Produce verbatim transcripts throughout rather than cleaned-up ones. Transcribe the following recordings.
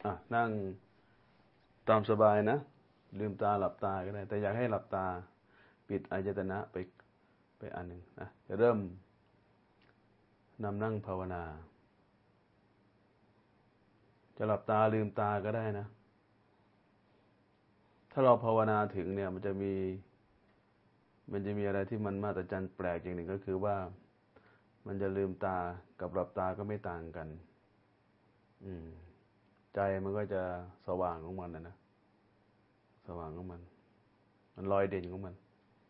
อ่ะนั่งตามสบายนะลืมตาหลับตาก็ได้แต่อยากให้หลับตาปิดอายตนะไปไปอันหนึ่งนะจะเริ่มนำนั่งภาวนาจะหลับตาลืมตาก็ได้นะถ้าเราภาวนาถึงเนี่ยมันจะมีมันจะมีอะไรที่มันมหัศจรรย์แปลกอย่างหนึ่งก็คือว่ามันจะลืมตากับหลับตาก็ไม่ต่างกันอืมใจมันก็จะสว่างของมันนะนะสว่างของมันมันลอยเด่นของมัน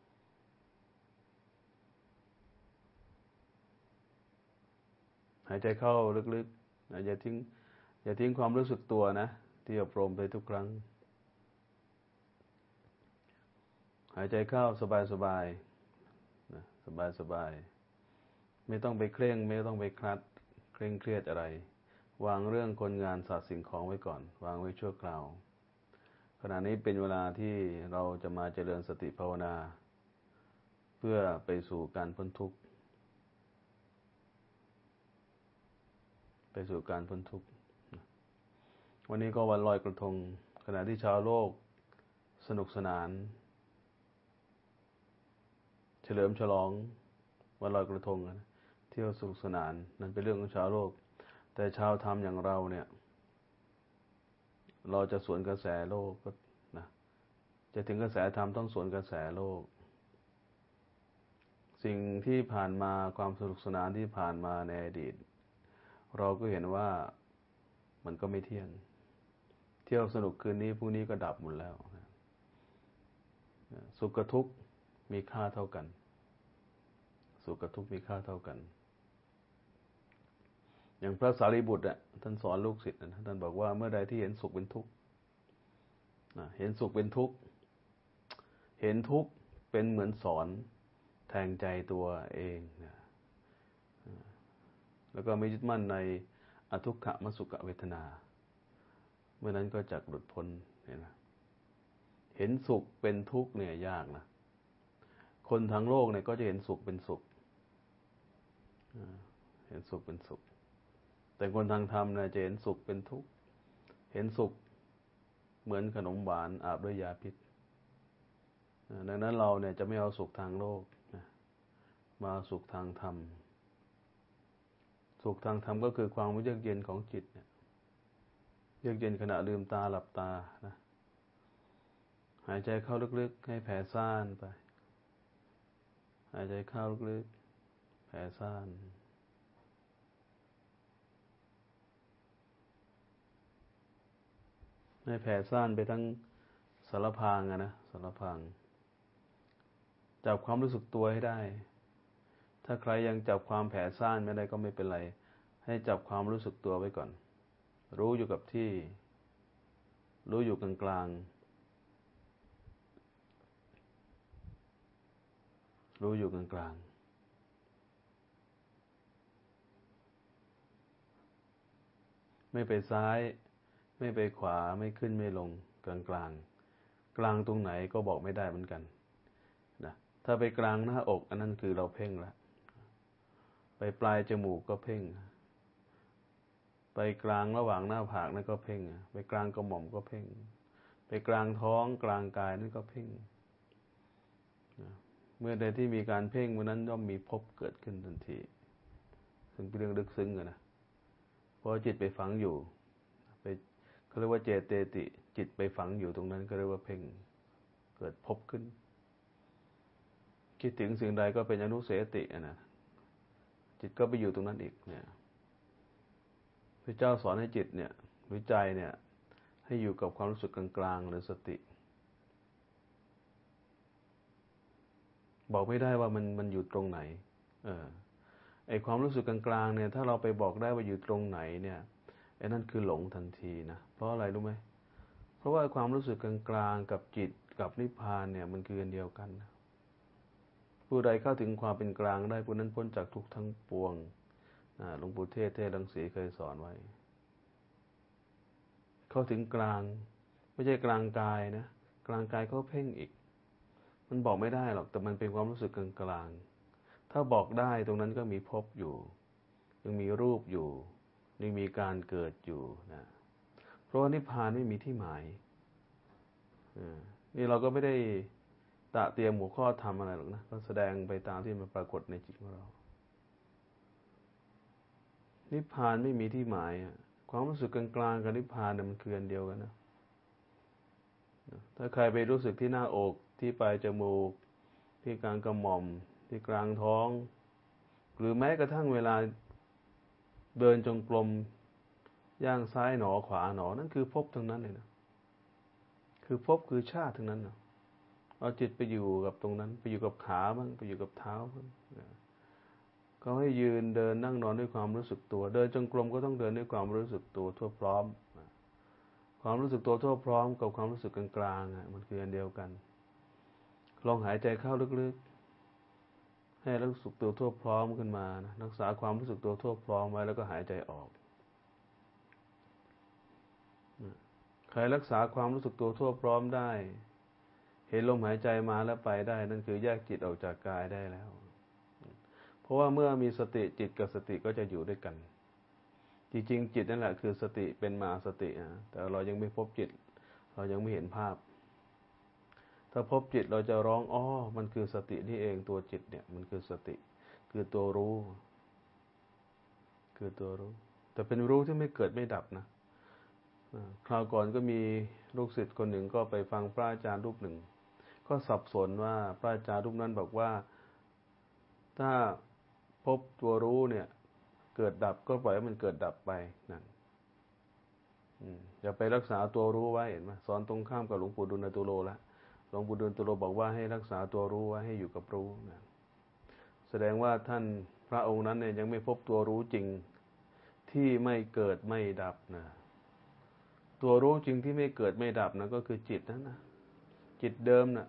หายใจเข้าลึกๆนะอย่าทิ้งอย่าทิ้งความรู้สึกตัวนะที่อบรมไปทุกครั้งหายใจเข้าสบายๆนะสบายๆไม่ต้องไปเคร่งไม่ต้องไปคลัดเคร่งเครียดอะไรวางเรื่องคนงานสัตว์สิ่งของไว้ก่อนวางไว้ชั่วคราวขณะนี้เป็นเวลาที่เราจะมาเจริญสติภาวนาเพื่อไปสู่การพ้นทุกข์ไปสู่การพ้นทุกข์วันนี้ก็วันลอยกระทงขณะที่ชาวโลกสนุกสนานเฉลิมฉลองวันลอยกระทงเที่ยวสนุกสนานนั่นเป็นเรื่องของชาวโลกแต่ชาวธรรมอย่างเราเนี่ยเราจะสวนกระแสโลกก็นะจะถึงกระแสธรรมต้องสวนกระแสโลกสิ่งที่ผ่านมาความสนุกสนานที่ผ่านมาในอดีตเราก็เห็นว่ามันก็ไม่เที่ยงเที่ยวสนุกคืนนี้พรุ่งนี้ก็ดับหมดแล้วสุขกับทุกข์มีค่าเท่ากันสุขกับทุกข์มีค่าเท่ากันอย่างพระสารีบุตรอ่ะท่านสอนลูกศิษย์นะท่านบอกว่าเมื่อใดที่เห็นสุขเป็นทุกข์เห็นสุขเป็นทุกข์เห็นทุกข์เป็นเหมือนสอนแทงใจตัวเองนะแล้วก็ไม่ยึดมั่นในอทุกขมสุขเวทนาเมื่อนั้นก็จักหลุดพ้นเห็นไหมเห็นสุขเป็นทุกข์เนี่ยยากนะคนทั้งโลกเนี่ยก็จะเห็นสุขเป็นสุขเห็นสุขเป็นสุขแต่คนทางธรรมเนี่ยจะเห็นสุขเป็นทุกข์เห็นสุขเหมือนขนมหวานอาบด้วยยาพิษดังนั้นเราเนี่ยจะไม่เอาสุขทางโลกมาสุขทางธรรมสุขทางธรรมก็คือความเยือกเย็นของจิตเนี่ยเยือกเย็นขณะลืมตาหลับตานะหายใจเข้าลึกๆให้แผ่ซ่านไปหายใจเข้าลึกๆแผ่ซ่านให้แผ่ซ่านไปทั้งสารพางอะนะสารพางจับความรู้สึกตัวให้ได้ถ้าใครยังจับความแผ่ซ่านไม่ได้ก็ไม่เป็นไรให้จับความรู้สึกตัวไว้ก่อนรู้อยู่กับที่รู้อยู่กลางๆรู้อยู่กลางๆไม่ไปซ้ายไม่ไปขวาไม่ขึ้นไม่ลงกลางๆ กลางกลางตรงไหนก็บอกไม่ได้เหมือนกันนะถ้าไปกลางหน้าอกอันนั้นคือเราเพ่งแล้วไปปลายจมูกก็เพ่งไปกลางระหว่างหน้าผากนั่นก็เพ่งไปกลางกระหม่อมก็เพ่งไปกลางท้องกลางกายนั่นก็เพ่งเมื่อใดที่มีการเพ่งเมื่อนั้นย่อมมีภพเกิดขึ้นทันทีซึ่งเป็นเรื่องลึกซึ้งอะนะเพราะจิตไปฝังอยู่ไปเขาเรียกว่าเจเตติจิตไปฝังอยู่ตรงนั้นก็เรียกว่าเพ่งเกิดภพขึ้นคิดถึงสิ่งใดก็เป็นอนุเสติอะนะจิตก็ไปอยู่ตรงนั้นอีกเนี่ยพระเจ้าสอนให้จิตเนี่ยหรือใจเนี่ยให้อยู่กับความรู้สึกกลางๆหรือสติบอกไม่ได้ว่ามันมันอยู่ตรงไหนเออไอความรู้สึกกลางๆเนี่ยถ้าเราไปบอกได้ว่าอยู่ตรงไหนเนี่ยไอ้นั่นคือหลงทันทีนะเพราะอะไรรู้ไหมเพราะว่าความรู้สึกกลางๆกับจิตกับนิพพานเนี่ยมันคืออันเดียวกันผู้ใดเข้าถึงความเป็นกลางได้ผู้นั้นพ้นจากทุกข์ทั้งปวงหลวงปู่เทศเทศรังสีเคยสอนไว้เข้าถึงกลางไม่ใช่กลางกายนะกลางกายเขาเพ่งอีกมันบอกไม่ได้หรอกแต่มันเป็นความรู้สึกกลางกลางถ้าบอกได้ตรงนั้นก็มีภพอยู่ยังมีรูปอยู่ยังมีการเกิดอยู่นะเพราะว่านิพพานไม่มีที่หมายนี่เราก็ไม่ได้ตะเตรียมหัวข้อทำอะไรหรอกนะก็แสดงไปตามที่มันปรากฏในจิตของเรานิพพานไม่มีที่หมายความรู้สึกกลางๆกับนิพพานเนี่ยมันคืออันเดียวกันนะถ้าใครไปรู้สึกที่หน้าอกที่ปลายจมูกที่กลางกระหม่อมที่กลางท้องหรือแม้กระทั่งเวลาเดินจงกรมย่างซ้ายหนอขวาหนอนั่นคือภพทั้งนั้นเลยนะคือภพคือชาติทั้งนั้นนะเอาจิตไปอยู่กับตรงนั้นไปอยู่กับขาบ้างไปอยู่กับเท้าบ้างก็ให้ยืนเดินนั่งนอนด้วยความรู้สึกตัวเดินจงกรมก็ต้องเดินด้วยความรู้สึกตัวทั่วพร้อมความรู้สึกตัวทั่วพร้อมกับความรู้สึกกลางๆมันคืออันเดียวกันลองหายใจเข้าลึกๆให้รู้สึกตัวทั่วพร้อมขึ้นมานะรักษาความรู้สึกตัวทั่วพร้อมไว้แล้วก็หายใจออกใครรักษาความรู้สึกตัวทั่วพร้อมได้เห็นลมหายใจมาแล้วไปได้นั่นคือแยกจิตออกจากกายได้แล้วเพราะว่าเมื่อมีสติจิตกับสติก็จะอยู่ด้วยกันจริงๆจิตนั่นแหละคือสติเป็นมหาสตินะแต่เรายังไม่พบจิตเรายังไม่เห็นภาพถ้าพบจิตเราจะร้องอ๋อมันคือสตินี่เองตัวจิตเนี่ยมันคือสติคือตัวรู้คือตัวรู้แต่เป็นรู้ที่ไม่เกิดไม่ดับนะคราวก่อนก็มีลูกศิษย์คนหนึ่งก็ไปฟังพระอาจารย์รูปหนึ่งก็สับสนว่าพระอาจารย์รูปนั้นบอกว่าถ้าพบตัวรู้เนี่ยเกิดดับก็ปล่อยให้มันเกิดดับไปนั่นอย่าไปรักษาตัวรู้ไว้เห็นไหมสอนตรงข้ามกับหลวงปู่ดุลยตุโลละหลวงปู่ดุลยตุโลบอกว่าให้รักษาตัวรู้ไว้ให้อยู่กับรู้นะแสดงว่าท่านพระองค์นั้นเนี่ยยังไม่พบตัวรู้จริงที่ไม่เกิดไม่ดับนะตัวรู้จริงที่ไม่เกิดไม่ดับนะก็คือจิตนั่นนะจิตเดิมนะ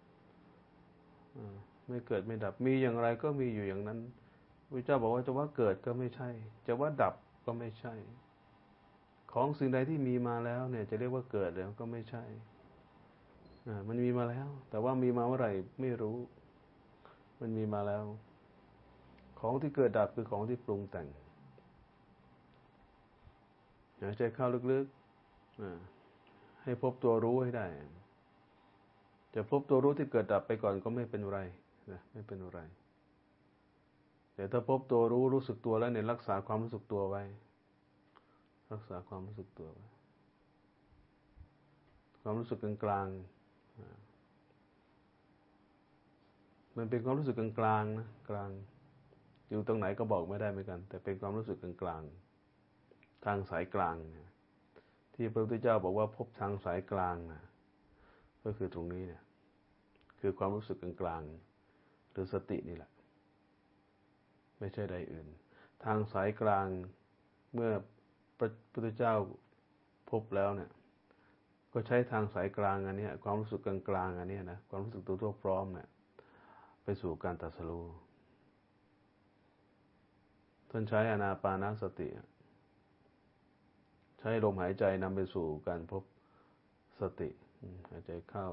ไม่เกิดไม่ดับมีอย่างไรก็มีอยู่อย่างนั้นพระเจ้าบอกว่าจะว่าเกิดก็ไม่ใช่จะว่าดับก็ไม่ใช่ของสิ่งใดที่มีมาแล้วเนี่ยจะเรียกว่าเกิดแล้วก็ไม่ใช่มันมีมาแล้วแต่ว่ามีมาเมื่อไหร่ไม่รู้มันมีมาแล้วของที่เกิดดับคือของที่ปรุงแต่งหายใจเข้าลึกๆให้พบตัวรู้ให้ได้จะพบตัวรู้ที่เกิดดับไปก่อนก็ไม่เป็นไรนะไม่เป็นไรแต่ถ้าพบตัวรู้รู้สึกตัวแล้วเนี่ยรักษาความรู้สึกตัวไว้รักษาความรู้สึกตัวไว้ความรู้สึกกลางๆมันเป็นความรู้สึกกลางๆนะกลางอยู่ตรงไหนก็บอกไม่ได้เหมือนกันแต่เป็นความรู้สึกกลางๆทางสายกลางที่พระพุทธเจ้าบอกว่าพบทางสายกลางนะก็คือตรงนี้เนี่ยคือความรู้สึกกลางๆหรือสตินี่แหละไม่ใช่ใดอื่นทางสายกลางเมื่อพระพุทธเจ้าพบแล้วเนี่ยก็ใช้ทางสายกลางอันนี้ความรู้สึกกลางๆอันนี้นะความรู้สึกตัวทั่วพร้อมเนี่ยไปสู่การตรัสรู้ท่านใช้อานาปานสติใช้ลมหายใจนำไปสู่การพบสติหายใจเข้า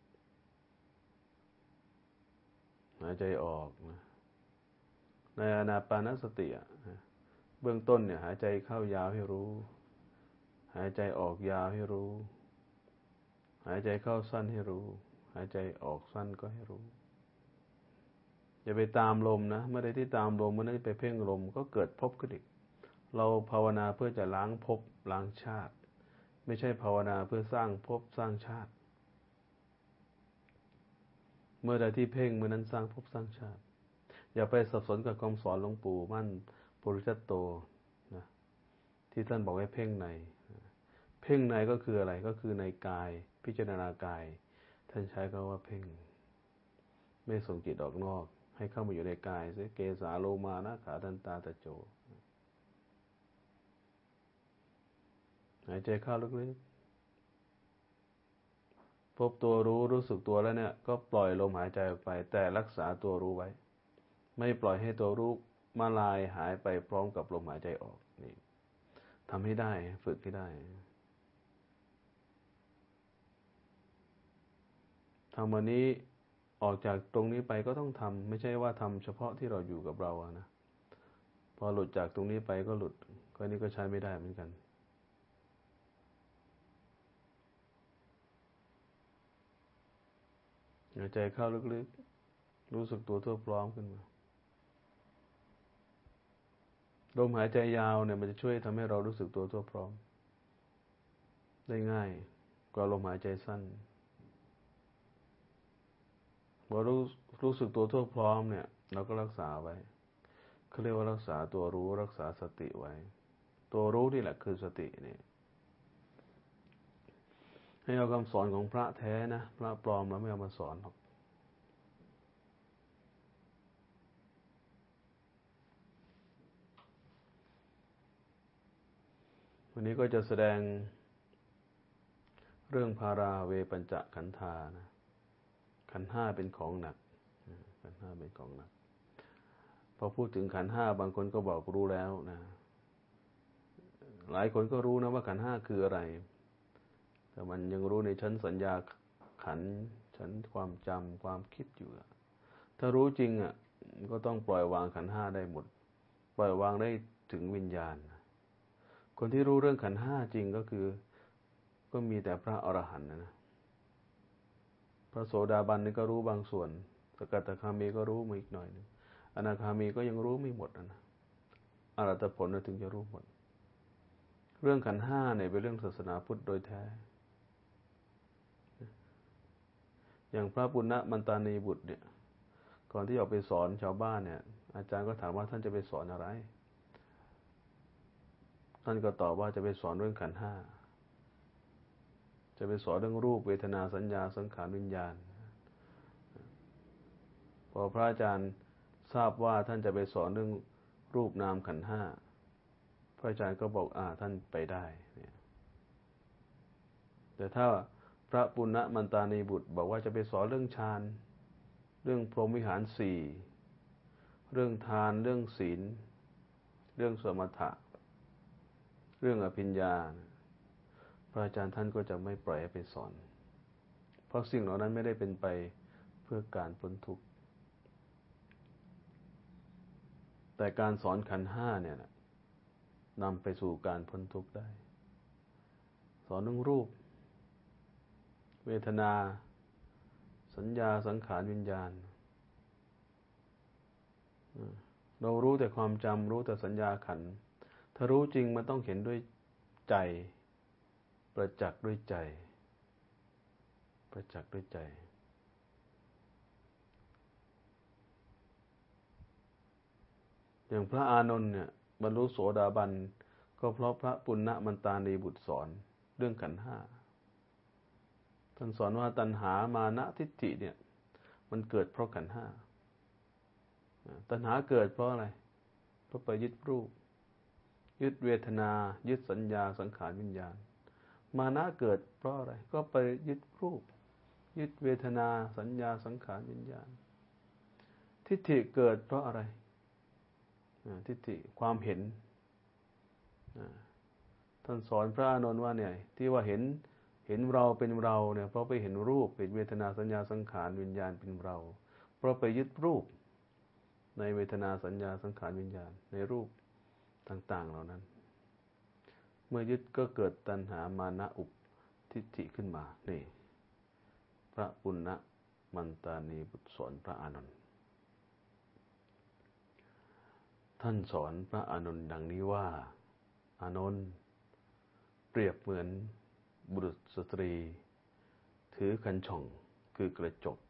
หายใจออกนะในอานาปานสติเบื้องต้นเนี่ยหายใจเข้ายาวให้รู้หายใจออกยาวให้รู้หายใจเข้าสั้นให้รู้หายใจออกสั้นก็ให้รู้อย่าไปตามลมนะเมื่อใดที่ตามลมเมื่อนั้นไปเพ่งลมก็เกิดภพขึ้นอีกเราภาวนาเพื่อจะล้างภพล้างชาติไม่ใช่ภาวนาเพื่อสร้างภพสร้างชาติเมื่อใดที่เพ่งเมื่อนั้นสร้างภพสร้างชาติอย่าไปสับสนกับคำสอนหลวงปู่มั่นปุริทัตโตนะที่ท่านบอกให้เพ่งในเพ่งในก็คืออะไรก็คือในกายพิจารณากายท่านใช้คำว่าเพ่งไม่ส่งจิตออกนอกให้เข้ามาอยู่ในกายซิเกสาโลมานะขาทันตาตะโจหายใจเข้าลึกๆพบตัวรู้รู้สึกตัวแล้วเนี่ยก็ปล่อยลมหายใจออกไปแต่รักษาตัวรู้ไว้ไม่ปล่อยให้ตัวรู้มาลายหายไปพร้อมกับลมหายใจออกนี่ทำให้ได้ฝึกให้ได้ทำวันนี้ออกจากตรงนี้ไปก็ต้องทำไม่ใช่ว่าทำเฉพาะที่เราอยู่กับเราอะนะพอหลุดจากตรงนี้ไปก็หลุดก็นี่ก็ใช้ไม่ได้เหมือนกันหายใจเข้าลึกๆรู้สึกตัวทั่วพร้อมขึ้นมาลมหายใจยาวเนี่ยมันจะช่วยทำให้เรารู้สึกตัวทั่วพร้อมได้ง่ายกว่าลมหายใจสั้นพอรู้รู้สึกตัวทั่วพร้อมเนี่ยเราก็รักษาไว้เขาเรียกว่ารักษาตัวรู้รักษาสติไว้ตัวรู้นี่แหละคือสตินี่ให้เอาคำสอนของพระแท้นะพระปลอมเราไม่เอามาสอนหรอกวันนี้ก็จะแสดงเรื่องภาราเวปัญจขันธานะขันธ์ห้าเป็นของหนักขันธ์ห้าเป็นของหนักพอพูดถึงขันธ์ห้าบางคนก็บอกรู้แล้วนะหลายคนก็รู้นะว่าขันธ์ห้าคืออะไรแต่มันยังรู้ในชั้นสัญญาขันธ์ชั้นความจำความคิดอยู่ถ้ารู้จริงอ่ะก็ต้องปล่อยวางขันธ์ห้าได้หมดปล่อยวางได้ถึงวิญญาณคนที่รู้เรื่องขันธ์ห้าจริงก็คือก็มีแต่พระอรหันต์นะนะพระโสดาบันนี่ก็รู้บางส่วนสกทาคามีก็รู้มาอีกหน่อยนึงอนาคามีก็ยังรู้ไม่หมดนะอรหัตผลถึงจะรู้หมดเรื่องขันธ์ห้าเนี่ยเป็นเรื่องศาสนาพุทธโดยแท้อย่างพระปุณณมันตานีบุตรเนี่ยก่อนที่ออกไปสอนชาวบ้านเนี่ยอาจารย์ก็ถามว่าท่านจะไปสอนอะไรท่านก็ตอบว่าจะไปสอนเรื่องขันธ์ห้าจะไปสอนเรื่องรูปเวทนาสัญญาสังขารวิญญาณพอพระอาจารย์ทราบว่าท่านจะไปสอนเรื่องรูปนามขันธ์ห้าพระอาจารย์ก็บอกอ่าท่านไปได้เนี่ยแต่ถ้าพระปุณณมันตานีบุตรบอกว่าจะไปสอนเรื่องฌานเรื่องพรหมวิหารสี่เรื่องทานเรื่องศีลเรื่องสมถะเรื่องอภิญญาพระอาจารย์ท่านก็จะไม่ปล่อยให้ไปสอนเพราะสิ่งเหล่านั้นไม่ได้เป็นไปเพื่อการพ้นทุกข์แต่การสอนขันธ์ห้าเนี่ยนำไปสู่การพ้นทุกข์ได้สอนเรื่องรูปเวทนาสัญญาสังขารวิญญาณเรารู้แต่ความจำรู้แต่สัญญาขันธ์ถ้ารู้จริงมันต้องเห็นด้วยใจประจักษ์ด้วยใจประจักษ์ด้วยใจอย่างพระอานนท์เนี่ยบรรลุโสดาบันก็เพราะพระปุณณมันตานีบุตรสอนเรื่องขันธ์ห้าท่านสอนว่าตัณหามานะทิฏฐิเนี่ยมันเกิดเพราะขันธ์ห้าตัณหาเกิดเพราะอะไรเพราะไปยึดรูปยึดเวทนายึดสัญญาสังขารวิญญาณมานะเกิดเพราะอะไรก็ไปยึดรูปยึดเวทนาสัญญาสังขารวิญญาณทิฏฐิเกิดเพราะอะไรทิฏฐิความเห็นท่านสอนพระอานนท์ว่าเนี่ยที่ว่าเห็นเห็นเราเป็นเราเนี่ยเพราะไปเห็นรูปเป็นเวทนาสัญญาสังขารวิญญาณเป็นเราเพราะไปยึดรูปในเวทนาสัญญาสังขารวิญญาณในรูปต่างๆเหล่านั้นเมื่อยึดก็เกิดตัณหามานะอุปทิฏฐิขึ้นมานี่พระปุณณมันตานีบุตรสอนพระอานนท์ท่านสอนพระอานนท์ดังนี้ว่าอานนท์เปรียบเหมือนบุรุษสตรีถือคันช่องคือกระจก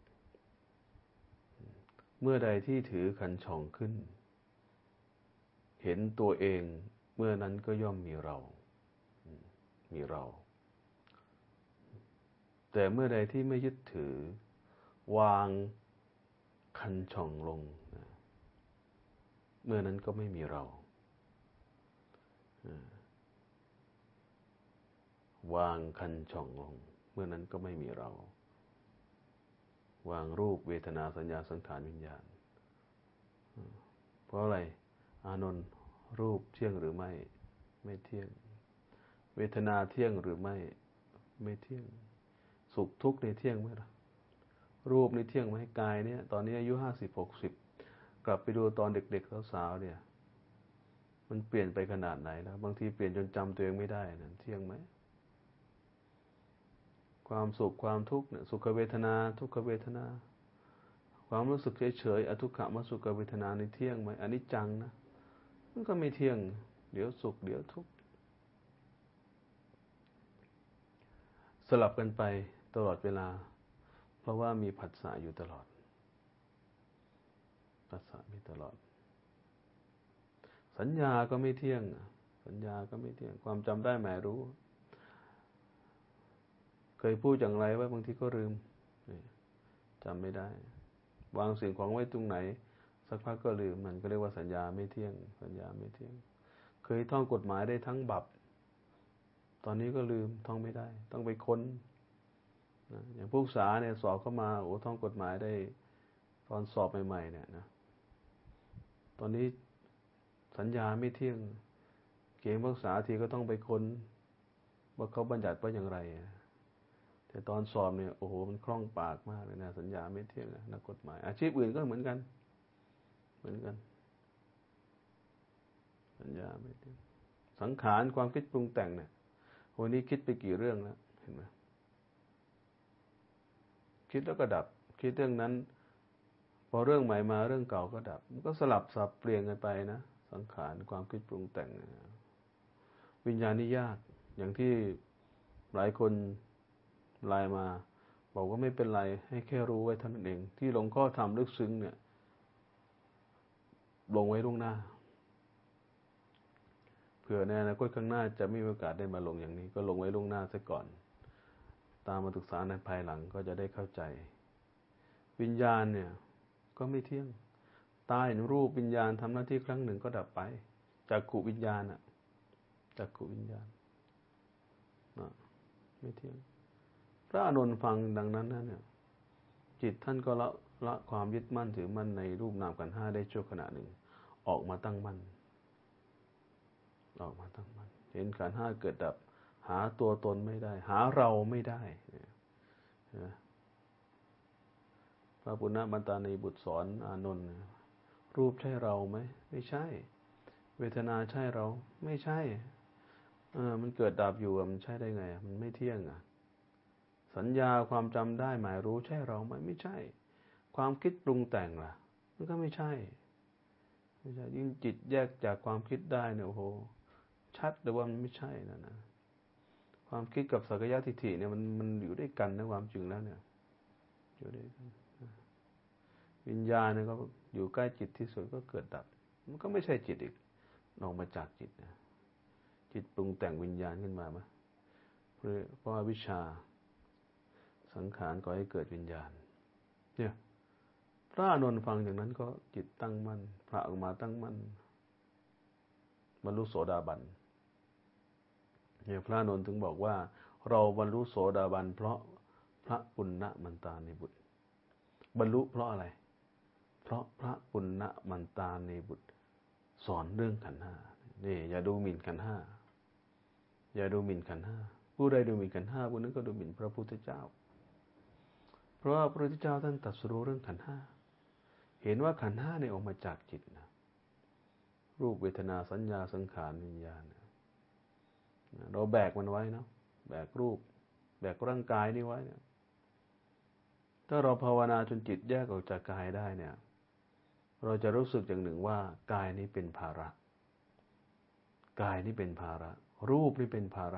เมื่อใดที่ถือคันช่องขึ้นเห็นตัวเองเมื่อนั้นก็ย่อมมีเรามีเราแต่เมื่อใดที่ไม่ยึดถือวางคันช่องลงเมื่อนั้นก็ไม่มีเราวางคันช่องลงเมื่อนั้นก็ไม่มีเราวางรูปเวทนาสัญญาสังขารวิญญาณเพราะอะไรอานนท์รูปเที่ยงหรือไม่ไม่เที่ยงเวทนาเที่ยงหรือไม่ไม่เที่ยงสุขทุกข์ในเที่ยงไหมล่ะรูปในเที่ยงไหมกายเนี่ยตอนนี้อายุห้าสิบหกสิบกลับไปดูตอนเด็กๆสาวๆเนี่ยมันเปลี่ยนไปขนาดไหนแล้วบางทีเปลี่ยนจนจำตัวเองไม่ได้นะเที่ยงไหมความสุขความทุกข์เนี่ยสุขเวทนาทุกขเวทนาความรู้สึกเฉยๆอทุกขมสุขเวทนาในเที่ยงไหมอนิจจังนะมันก็ไม่เที่ยงเดี๋ยวสุขเดี๋ยวทุกข์สลับกันไปตลอดเวลาเพราะว่ามีผัสสะอยู่ตลอดผัสสะมีตลอดสัญญาก็ไม่เที่ยงสัญญาก็ไม่เที่ยงความจำได้หมายรู้เคยพูดอย่างไรไว้บางทีก็ลืมจำไม่ได้วางสิ่งของไว้ตรงไหนสักพักก็ลืมมันก็เรียกว่าสัญญาไม่เที่ยงสัญญาไม่เที่ยงเคยท่องกฎหมายได้ทั้งบับตอนนี้ก็ลืมท่องไม่ได้ต้องไปค้นนะอย่างผู้ศึกษาเนี่ยสอบเข้ามาโอ้ท่องกฎหมายได้ตอนสอบใหม่ๆเนี่ยนะตอนนี้สัญญาไม่เที่ยงเก่งผู้ศึกษาทีก็ต้องไปค้นว่าเขาบัญญัติว่าอย่างไรแต่ตอนสอบเนี่ยโอ้โหมันคล่องปากมากเลยนะสัญญาไม่เที่ยงนักกฎหมายอาชีพอื่นก็เหมือนกันเหมือนกันสัญญาไม่เที่ยงสังขารความคิดปรุงแต่งเนี่ยวันนี้คิดไปกี่เรื่องแล้วเห็นไหมคิดแล้วก็ดับคิดเรื่องนั้นพอเรื่องใหม่มาเรื่องเก่าก็ดับมันก็สลับสับเปลี่ยนกันไปนะสังขารความคิดปรุงแต่งวิญญาณนี่ยากอย่างที่หลายคนไลน์มาบอกว่าไม่เป็นไรให้แค่รู้ไว้เท่านั้นเองที่หลวงพ่อทำลึกซึ้งเนี่ยลงไว้ล่วงหน้าเผื่อในอนาคตข้างหน้าจะไม่มีโอกาสได้มาลงอย่างนี้ก็ลงไว้ล่วงหน้าซะก่อนตามมาศึกษาในภายหลังก็จะได้เข้าใจวิญญาณเนี่ยก็ไม่เที่ยงตาเห็นรูปวิญญาณทำหน้าที่ครั้งหนึ่งก็ดับไปจักขุวิญญาณอ่ะจักขุวิญญาณนะไม่เที่ยงพระอานนท์ฟังดังนั้นนะเนี่ยจิตท่านก็ละละความยึดมั่นถือมั่นในรูปนามขันธ์ห้าได้ชั่วขณะหนึ่งออกมาตั้งมั่นออกมาตั้งมั่นเห็นขันธ์ห้าเกิดดับหาตัวตนไม่ได้หาเราไม่ได้พระปุณณมันตานีบุตรสอนอานนท์รูปใช่เราไหมไม่ใช่เวทนาใช่เราไม่ใช่เออมันเกิดดับอยู่มันใช่ได้ไงมันไม่เที่ยงอ่ะสัญญาความจำได้หมายรู้ใช่เราไหมไม่ใช่ความคิดปรุงแต่งล่ะมันก็ไม่ใช่ไม่ใช่ยิ่งจิตแยกจากความคิดได้เนี่ยโอ้โหชัดเลยว่ามันไม่ใช่นะนะความคิดกับสักยะทิฏฐิเนี่ยมันมันอยู่ด้วยกันนะความจริงแล้วเนี่ยอยู่ด้วยกันวิญญาณเนี่ยก็อยู่ใกล้จิตที่สุดก็เกิดดับมันก็ไม่ใช่จิตอีกออกมาจากจิตนะจิตปรุงแต่งวิญญาณขึ้นมาไหมเพราะวิชชาสังขารก่อให้เกิดวิญญาณเนี่ยพระอานนท์ฟังอย่างนั้นก็จิตตั้งมั่นพระออกมาตั้งมั่นบรรลุโสดาบันเนี่ยพระอานนท์ถึงบอกว่าเราบรรลุโสดาบันเพราะพระปุณณมันตานีบุตรบรรลุเพราะอะไรเพราะพระปุณณมันตานีบุตรสอนเรื่องขันธ์ห้านี่อย่าดูหมิ่นขันธ์ห้าอย่าดูหมิ่นขันธ์ห้าผู้ใดดูหมิ่นขันธ์ห้าผู้นั้นก็ดูหมิ่นพระพุทธเจ้าเพราะว่าพระพุทธเจ้าท่านตรัสรู้เรื่องขันธ์ห้าเห็นว่าขันธ์ห้าเนี่ยออกมาจากจิตนะรูปเวทนาสัญญาสังขารวิญญาณเราแบกมันไว้เนาะแบกรูปแบกร่างกายนี่ไว้เนี่ยถ้าเราภาวนาจนจิตแยกออกจากกายได้เนี่ยเราจะรู้สึกอย่างหนึ่งว่ากายนี้เป็นภาระกายนี้เป็นภาระรูปนี่เป็นภาระ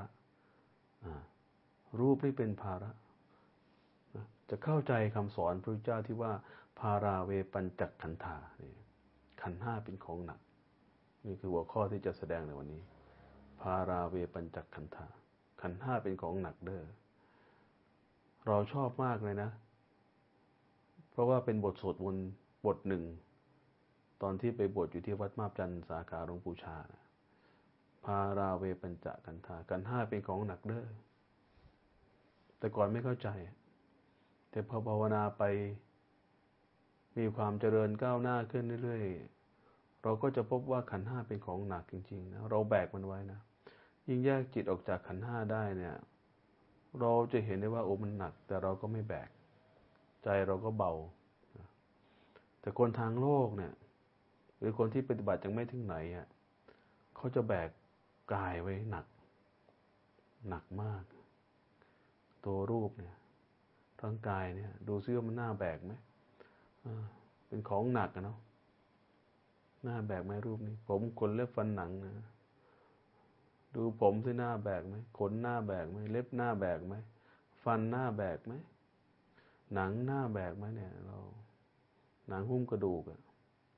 รูปนี่เป็นภาระจะเข้าใจคำสอนพระพุทธเจ้าที่ว่าภาราเวปัญจขันธาขันธ์ห้าเป็นของหนักนี่คือหัวข้อที่จะแสดงในวันนี้ภาราเวปัญจขันธาขันธ์ห้าเป็นของหนักเด้อเราชอบมากเลยนะเพราะว่าเป็นบทสวดมนต์บทหนึ่งตอนที่ไปบวชอยู่ที่วัดมาบจันทร์สาขาหลวงปู่ชานะภาราเวปัญจขันธาขันธ์ห้าเป็นของหนักเด้อแต่ก่อนไม่เข้าใจแต่พอภาวนาไปมีความเจริญก้าวหน้าขึ้นเรื่อยๆเราก็จะพบว่าขันธ์ห้าเป็นของหนักจริงๆนะเราแบกมันไว้นะยิ่งแยกจิตออกจากขันธ์ห้าได้เนี่ยเราจะเห็นได้ว่าโอ้มันหนักแต่เราก็ไม่แบกใจเราก็เบาแต่คนทางโลกเนี่ยหรือคนที่ปฏิบัติยังไม่ถึงไหนอ่ะเขาจะแบกกายไว้หนักหนักมากตัวรูปเนี่ยทั้งกายเนี่ยดูซิว่ามันน่าแบกไหมเป็นของหนักอะเนาะน่าแบกไหมรูปนี้ผมขนเล็บฟันหนังนะดูผมที่หน้าแบกไหมขนหน้าแบกไหมเล็บหน้าแบกไหมฟันหน้าแบกไหมหนังหน้าแบกไหมเนี่ยเราหนังหุ้มกระดูกอะ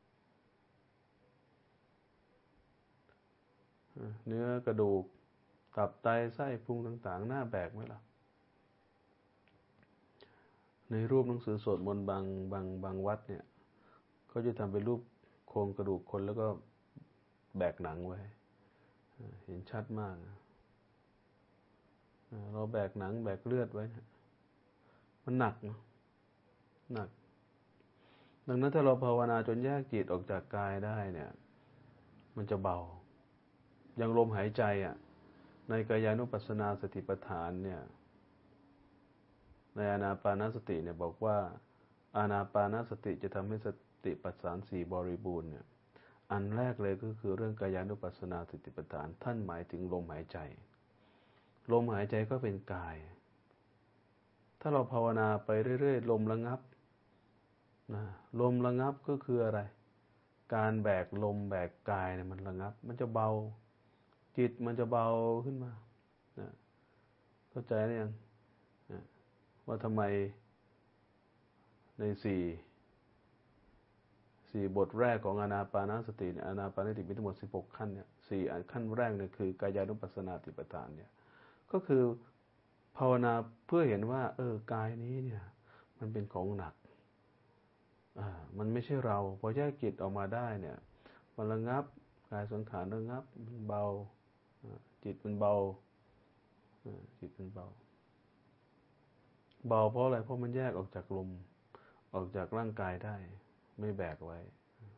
เนื้อกระดูกตับไตไส้พุงต่างๆหน้าแบกไหมล่ะในรูปหนังสือสวดมนต์บางบางบางวัดเนี่ยเขาจะทำเป็นรูปโครงกระดูกคนแล้วก็แบกหนังไว้เห็นชัดมากเราแบกหนังแบกเลือดไว้มันหนักเนาะหนักดังนั้นถ้าเราภาวนาจนแยกจิตออกจากกายได้เนี่ยมันจะเบาอย่างลมหายใจอ่ะในกายานุปัสสนาสติปัฏฐานเนี่ยในอานาปานสติเนี่ยบอกว่าอานาปานสติจะทำให้สติปัฏฐานสี่บริบูรณ์เนี่ยอันแรกเลยก็คือเรื่องกายานุปัสสนาสติปัฏฐานท่านหมายถึงลมหายใจลมหายใจก็เป็นกายถ้าเราภาวนาไปเรื่อยๆลมระงับนะลมระงับก็คืออะไรการแบกลมแบกกายเนี่ยมันระงับมันจะเบาจิตมันจะเบาขึ้นมานะเข้าใจหรือยังนะว่าทำไมในสี่สี่บทแรกของอานาปานสติเนี่ยอานาปานสติมีทั้งหมดสิบหกขั้นเนี่ยสี่ขั้นแรกเนี่ยคือกายานุปัสสนาสติปัฏฐานเนี่ยก็คือภาวนาเพื่อเห็นว่าเออกายนี้เนี่ยมันเป็นของหนักอ่ามันไม่ใช่เราพอแยกจิตออกมาได้เนี่ยมันระงับกายสังขารระงับมันเบาจิตมันเบาจิตมันเบาเบาเพราะอะไรเพราะมันแยกออกจากลมออกจากร่างกายได้ไม่แบกไว้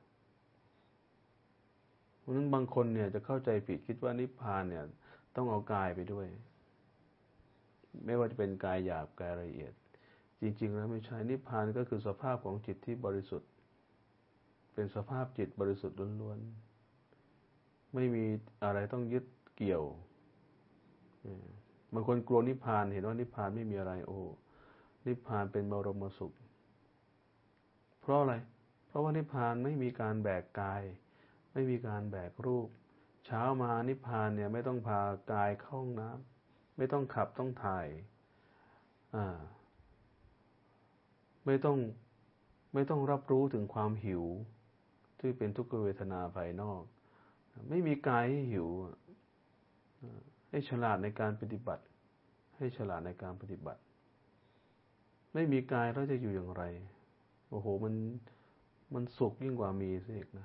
เพราะฉะนั้นบางคนเนี่ยจะเข้าใจผิดคิดว่านิพพานเนี่ยต้องเอากายไปด้วยไม่ว่าจะเป็นกายหยาบกายละเอียดจริงๆแล้วไม่ใช่นิพพานก็คือสภาพของจิตที่บริสุทธิ์เป็นสภาพจิตบริสุทธิ์ล้วนๆไม่มีอะไรต้องยึดเกี่ยวบางคนกลัวนิพพานเห็นว่านิพพานไม่มีอะไรโอ้นิพพานเป็นบรมสุขเพราะอะไรเพราะว่านิพพานไม่มีการแบกกายไม่มีการแบกรูปเช้ามานิพพานเนี่ยไม่ต้องพากายเข้าห้องน้ำไม่ต้องขับต้องถ่ายอ่าไม่ต้องไม่ต้องรับรู้ถึงความหิวที่เป็นทุกขเวทนาภายนอกไม่มีกายให้หิวให้ฉลาดในการปฏิบัติให้ฉลาดในการปฏิบัติไม่มีกายแล้วจะอยู่อย่างไรโอ้โหมันมันสุขยิ่งกว่ามีสิอีกนะ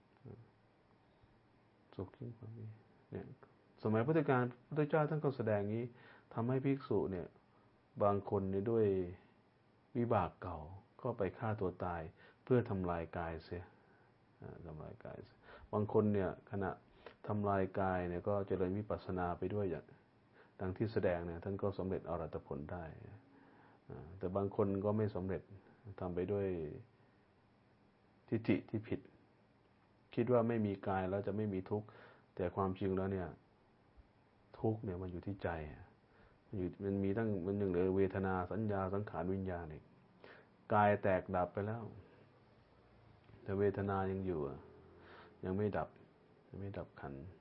สุขยิ่งกว่ามีเนี่ยสมัยพุทธกาลพระพุทธเจ้าท่านก็แสดงนี้ทำให้ภิกษุเนี่ยบางคนเนี่ยด้วยวิบากเก่าก็ไปฆ่าตัวตายเพื่อทำลายกายเสียทำลายกายบางคนเนี่ยขณะทำลายกายเนี่ยก็เจริญวิปัสสนาไปด้วยอย่างดังที่แสดงเนี่ยท่านก็สำเร็จอรหัตผลได้แต่บางคนก็ไม่สำเร็จทำไปด้วยทิฏฐิที่ผิดคิดว่าไม่มีกายแล้วจะไม่มีทุกข์แต่ความจริงแล้วเนี่ยทุกข์เนี่ยมันอยู่ที่ใจมันอยู่มันมีตั้งมันยังเหลือเวทนาสัญญาสังขารวิญญาณอีกกายแตกดับไปแล้วแต่เวทนายังอยู่ยังไม่ดับยังไม่ดับขันธ์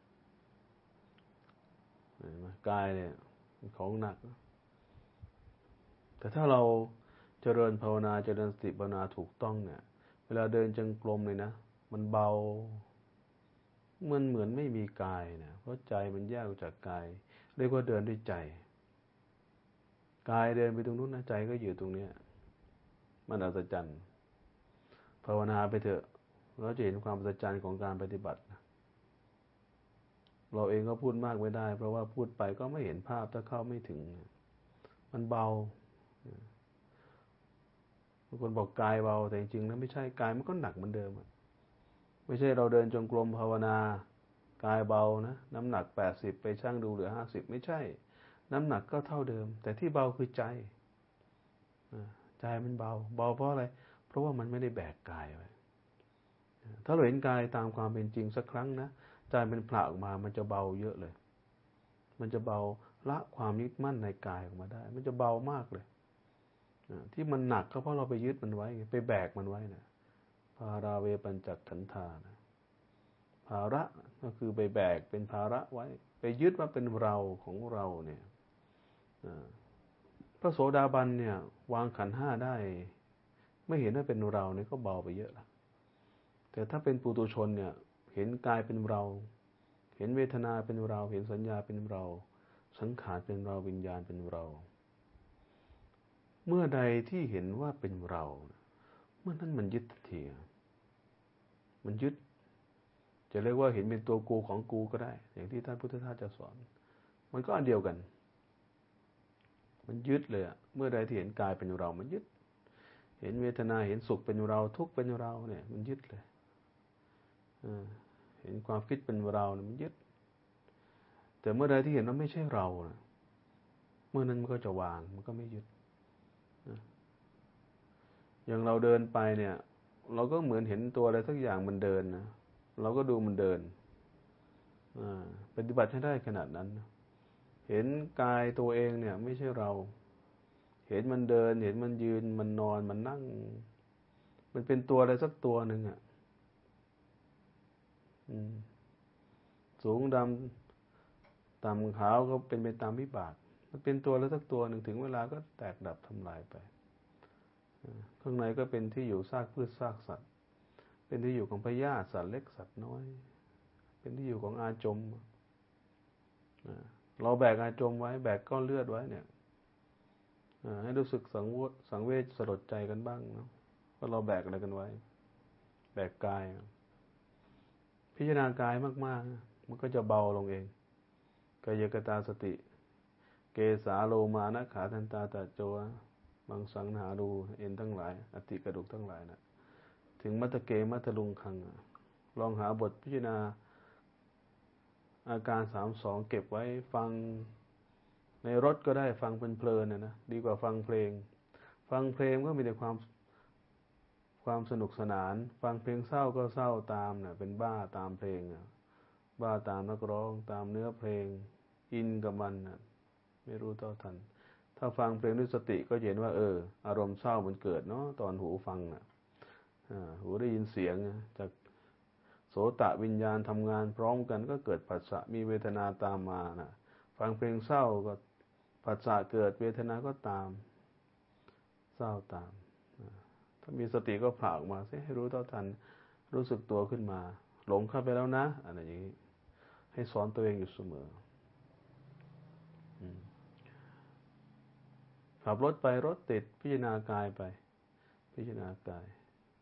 เห็นไหมกายเนี่ยของหนักแต่ถ้าเราเจริญภาวนาเจริญสติภาวนาถูกต้องเนี่ยเวลาเดินจงกรมเลยนะมันเบามันเหมือนไม่มีกายนะเพราะใจมันแยกออกจากกายเรียกว่าเดินด้วยใจกายเดินไปตรงนู้นนะใจก็อยู่ตรงนี้มันอัศจรรย์ภาวนาไปเถอะเราจะเห็นความอัศจรรย์ของการปฏิบัติเราเองก็พูดมากไม่ได้เพราะว่าพูดไปก็ไม่เห็นภาพถ้าเข้าไม่ถึงมันเบาบางคนบอกกายเบาแต่จริงๆแล้วไม่ใช่กายมันก็หนักเหมือนเดิมไม่ใช่เราเดินจงกรมภาวนากายเบานะน้ำหนักแปดสิบไปชั่งดูเหลือห้าสิบไม่ใช่น้ำหนักก็เท่าเดิมแต่ที่เบาคือใจใจมันเบาเบาเพราะอะไรเพราะว่ามันไม่ได้แบกกายไว้ถ้าเราเห็นกายตามความเป็นจริงสักครั้งนะใจเป็นผละออกมามันจะเบาเยอะเลยมันจะเบาละความยึดมั่นในกายออกมาได้ มันจะเบามากเลยที่มันหนักก็เพราะเราไปยึดมันไว้ไปแบกมันไว้นะภาราเวปัญจขันธานะภาระก็คือไปแบกเป็นภาระไว้ ไปยึดว่าเป็นเราของเราเนี่ยพระโสดาบันเนี่ยวางขันธ์ห้าได้ไม่เห็นว่าเป็นเราเนี่ยก็เบาไปเยอะละแต่ถ้าเป็นปุถุชนเนี่ยเห็นกายเป็นเรา เห็นเวทนาเป็นเรา เห็นสัญญาเป็นเราสังขารเป็นเราวิญญาณเป็นเราเมื่อใดที่เห็นว่าเป็นเราเมื่อนั้นมันยึดทันทีมันยึดจะเรียกว่าเห็นเป็นตัวกูของกูก็ได้อย่างที่ท่านพุทธทาสจะสอนมันก็อันเดียวกันมันยึดเลยอะเมื่อใดที่เห็นกายเป็นเรามันยึดเห็นเวทนาเห็นสุขเป็นเราทุกข์เป็นเราเนี่ยมันยึดเลยเห็นความคิดเป็นเราเนี่ยมันยึดแต่เมื่อใดที่เห็นว่าไม่ใช่เรานะเมื่อนั้นมันก็จะวางมันก็ไม่ยึดอย่างเราเดินไปเนี่ยเราก็เหมือนเห็นตัวอะไรสักอย่างมันเดินนะเราก็ดูมันเดินปฏิบัติให้ได้ขนาดนั้นเห็นกายตัวเองเนี่ยไม่ใช่เราเห็นมันเดินเห็นมันยืนมันนอนมันนั่งมันเป็นตัวอะไรสักตัวหนึ่งอ่ะสูงดำต่ำขาวก็เป็นไปตามวิบากมันเป็นตัวอะไรสักตัวหนึ่งถึงเวลาก็แตกดับทำลายไปข้างในก็เป็นที่อยู่ซากพืชซากสัตว์เป็นที่อยู่ของพญาติสัตว์เล็กสัตว์น้อยเป็นที่อยู่ของอาจมเราแบกอาจมไว้แบกก้อนเลือดไว้เนี่ยให้รู้สึกสังเวชสังเวชสลดใจกันบ้างเนาะว่าเราแบกอะไรกันไว้แบกกายพิจารณากายมากๆมันก็จะเบาลงเองกายกตาสติเกสาโลมานะขาทันตาตะโจมังสังหารูเอ็นทั้งหลายอติกระดูกทั้งหลายนะถึงมัตเกมัตลุงคังลองหาบทพิจารณาอาการสามสองเก็บไว้ฟังในรถก็ได้ฟังเพลินๆนะนะดีกว่าฟังเพลงฟังเพลงก็มีแต่ความความสนุกสนานฟังเพลงเศร้าก็เศร้าตามนะเป็นบ้าตามเพลงบ้าตามนักร้องตามเนื้อเพลงอินกับมันนะไม่รู้เท่าทันถ้าฟังเพลงด้วยสติก็เห็นว่าเอออารมณ์เศร้ามันเกิดเนาะตอนหูฟังนะหูได้ยินเสียงจากโสตวิญญาณทำงานพร้อมกันก็เกิดผัสสะมีเวทนาตามมานะฟังเพลงเศร้าก็ผัสสะเกิดเวทนาก็ตามเศร้าตามถ้ามีสติก็ผละออกมาสิให้รู้เท่าทันรู้สึกตัวขึ้นมาหลงเข้าไปแล้วนะอะไรอย่างนี้ให้สอนตัวเองอยู่เสมอขับรถไปรถติดพิจารณากายไปพิจารณากาย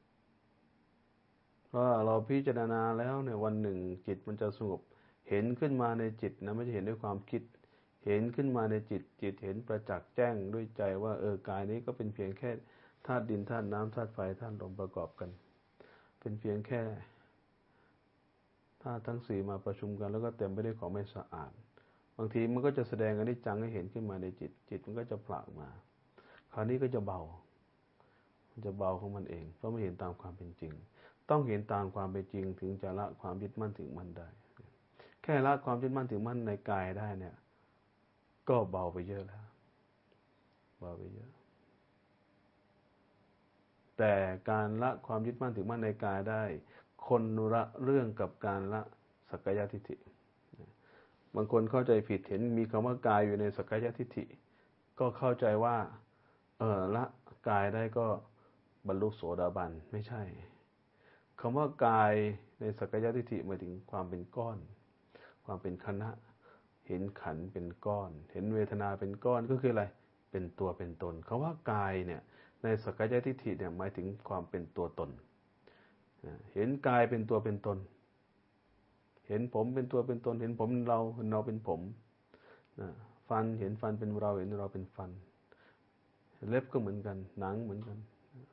เพราะเราพิจารณาแล้วเนี่ยวันหนึ่งจิตมันจะสงบเห็นขึ้นมาในจิตนะไม่ใช่เห็นด้วยความคิดเห็นขึ้นมาในจิตจิตเห็นประจักษ์แจ้งด้วยใจว่าเออกายนี้ก็เป็นเพียงแค่ธาตุดินธาตุน้ำธาตุไฟธาตุลมประกอบกันเป็นเพียงแค่ธาตุทั้งสี่มาประชุมกันแล้วก็เต็มไปด้วยของไม่สะอาดบางทีมันก็จะแสดงอนิจจังให้เห็นขึ้นมาในจิตจิตมันก็จะผละออกมาคราวนี้ก็จะเบามันจะเบาของมันเองเพราะไม่เห็นตามความเป็นจริงต้องเห็นตามความเป็นจริงถึงจะละความยึดมั่นถือมั่นได้แค่ละความยึดมั่นถือมั่นในกายได้เนี่ยก็เบาไปเยอะแล้วเบาไปเยอะแต่การละความยึดมั่นถือมั่นในกายได้คนละเรื่องกับการละสักกายทิฏฐิบางคนเข้าใจผิดเห็นมีคำว่ากายอยู่ในสักกายทิฏฐิก็เข้าใจว่าเออละกายได้ก็บรรลุโสดาบันไม่ใช่คำว่ากายในสักกายทิฏฐิหมายถึงความเป็นก้อนความเป็นคณะเห็นขันธ์เป็นก้อนเห็นเวทนาเป็นก้อนก็คืออะไรเป็นตัวเป็นตนคำว่ากายเนี่ยในสักกายทิฏฐิเนี่ยหมายถึงความเป็นตัวตนเห็นกายเป็นตัวเป็นตนเห็นผมเป็นตัวเป็นตนเห็นผมเป็นเราเห็นเราเป็นผมฟันเห็นฟันเป็นเราเห็นเราเป็นฟันเล็บก็เหมือนกันหนังเหมือนกัน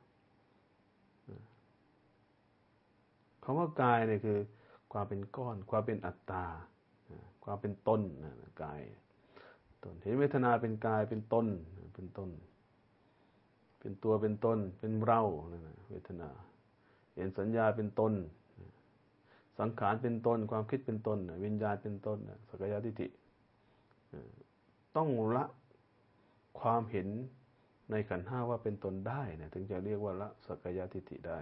คำว่ากายเนี่ยคือความเป็นก้อนความเป็นอัตตาความเป็นตนกายตนเห็นเวทนาเป็นกายเป็นตนเป็นตนเป็นตัวเป็นตนเป็นเราเวทนาเห็นสัญญาเป็นตนสังขารเป็นตนความคิดเป็นตนวิญญาณเป็นตนสักกายทิฏฐิต้องละความเห็นในขันธ์ห้าว่าเป็นตนได้นะถึงจะเรียกว่าละสักกายทิฏฐิได้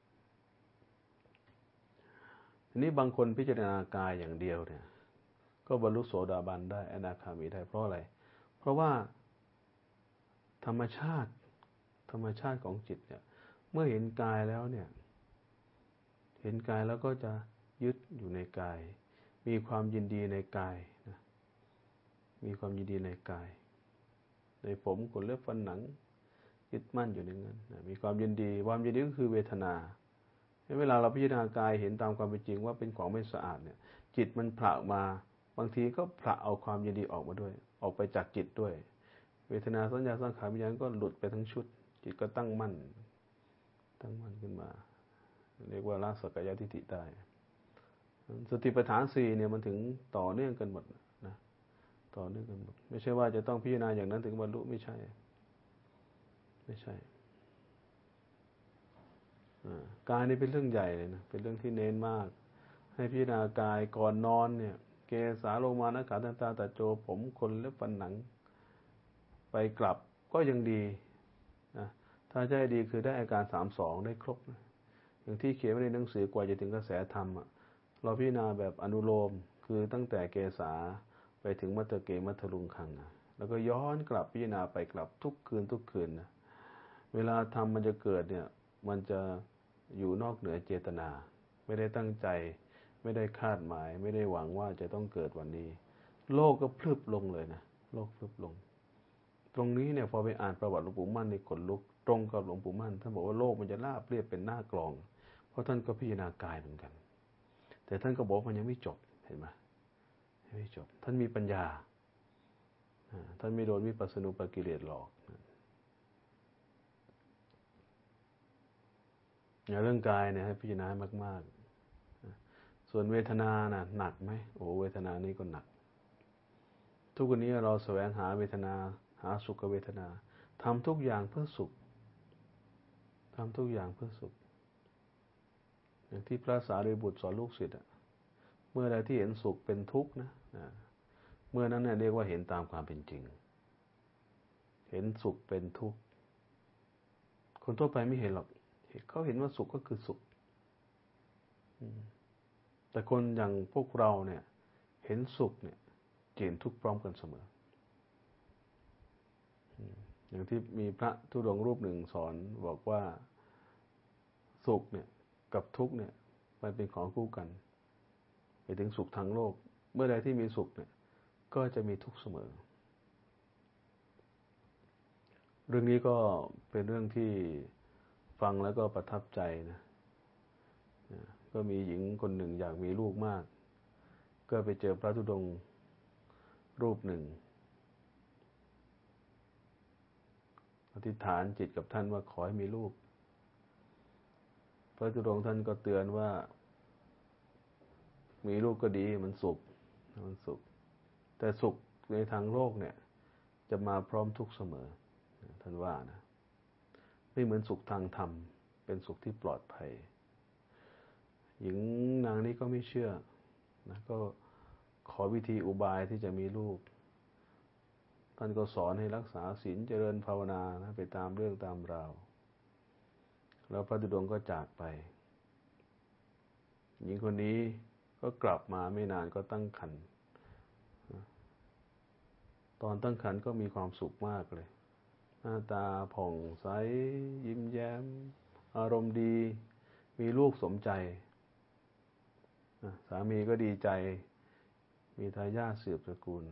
ทีนี้บางคนพิจารณากายอย่างเดียวเนี่ยก็บรรลุโสดาบันได้อนาคามีได้เพราะอะไรเพราะว่าธรรมชาติธรรมชาติของจิตเนี่ยเมื่อเห็นกายแล้วเนี่ยเห็นกายแล้วก็จะยึดอยู่ในกายมีความยินดีในกายนะมีความยินดีในกายในผมขนเล็บฟันหนังยึดมั่นอยู่ในนั้นนะมีความยินดีความยินดีก็คือเวทนาเวลาเราพิจารณากายเห็นตามความเป็นจริงว่าเป็นของไม่สะอาดเนี่ยจิตมันผละมาบางทีก็ผละเอาความยินดีออกมาด้วยออกไปจากจิตด้วยเวทนาสัญญาสังขารวิญญาณก็หลุดไปทั้งชุดจิตก็ตั้งมั่นตั้งมั่นขึ้นมาเรียกว่าละสักกายทิฏฐิได้สติปัฏฐานสี่เนี่ยมันถึงต่อเนื่องกันหมดนะต่อเนื่องกันหมดไม่ใช่ว่าจะต้องพิจารณาอย่างนั้นถึงบรรลุไม่ใช่ไม่ใช่กายนี่เป็นเรื่องใหญ่เลยนะเป็นเรื่องที่เน้นมากให้พิจารณากายก่อนนอนเนี่ยเกสาโลมานะขาทันตาตะโจผมขนเล็บฟันหนังไปกลับก็ยังดีนะถ้าจะให้ดีคือได้อาการสามสองได้ครบนะอย่างที่เขียนไว้ในหนังสือกว่าจะถึงกระแสธรรมอ่ะเราพิจารณาแบบอนุโลมคือตั้งแต่เกสาไปถึงมัตตเกมัตถลุงคังนะแล้วก็ย้อนกลับพิจารณาไปกลับทุกคืนทุกคืนนะเวลาธรรมมันจะเกิดเนี่ยมันจะอยู่นอกเหนือเจตนาไม่ได้ตั้งใจไม่ได้คาดหมายไม่ได้หวังว่าจะต้องเกิดวันนี้โลกก็พลึบลงเลยนะโลกพลึบลงตรงนี้เนี่ยพอไปอ่านประวัติหลวงปู่มั่นในขนลุกตรงกับหลวงปู่มั่นท่านบอกว่าโลกมันจะราบเรียบเป็นหน้ากลองเพราะท่านก็พิจารณากายเหมือนกันแต่ท่านก็บอกมันยังไม่จบเห็นไหมยังไม่จบท่านมีปัญญาท่านไม่โดนวิปัสสนูปกิเลสหลอกอย่างเรื่องกายเนี่ยให้พิจารณามากๆส่วนเวทนาน่ะหนักไหมโอ้เวทนานี่ก็หนักทุกวันนี้เราแสวงหาเวทนาหาสุขเวทนาทำทุกอย่างเพื่อสุขทำทุกอย่างเพื่อสุขอย่างที่พระสารีบุตรสอนลูกศิษย์เมื่อใดที่เห็นสุขเป็นทุกข์นะเมื่อนั้นเนี่ยเรียกว่าเห็นตามความเป็นจริงเห็นสุขเป็นทุกข์คนทั่วไปไม่เห็นหรอกเขาเห็นว่าสุขก็คือสุขแต่คนอย่างพวกเราเนี่ยเห็นสุขเนี่ยเห็นทุกข์พร้อมกันเสมออย่างที่มีพระธุดงค์รูปหนึ่งสอนบอกว่าสุขเนี่ยกับทุกข์เนี่ยมันเป็นของคู่กันไปถึงสุขทางโลกเมื่อใดที่มีสุขเนี่ยก็จะมีทุกข์เสมอเรื่องนี้ก็เป็นเรื่องที่ฟังแล้วก็ประทับใจนะก็มีหญิงคนหนึ่งอยากมีลูกมากก็ไปเจอพระธุดงค์รูปหนึ่งอธิษฐานจิตกับท่านว่าขอให้มีลูกพระธุดงค์ท่านก็เตือนว่ามีลูกก็ดีมันสุขมันสุขแต่สุขในทางโลกเนี่ยจะมาพร้อมทุกข์เสมอท่านว่านะไม่เหมือนสุขทางธรรมเป็นสุขที่ปลอดภัยหญิงนางนี้ก็ไม่เชื่อนะก็ขอวิธีอุบายที่จะมีลูกท่านก็สอนให้รักษาศีลเจริญภาวนานะไปตามเรื่องตามราวแล้วพระธุดงค์ก็จากไปหญิงคนนี้ก็กลับมาไม่นานก็ตั้งครรภ์ตอนตั้งครรภ์ก็มีความสุขมากเลยหน้าตาผ่องใสยิ้มแย้มอารมณ์ดีมีลูกสมใจสามีก็ดีใจมีทายาทสืบตระกูล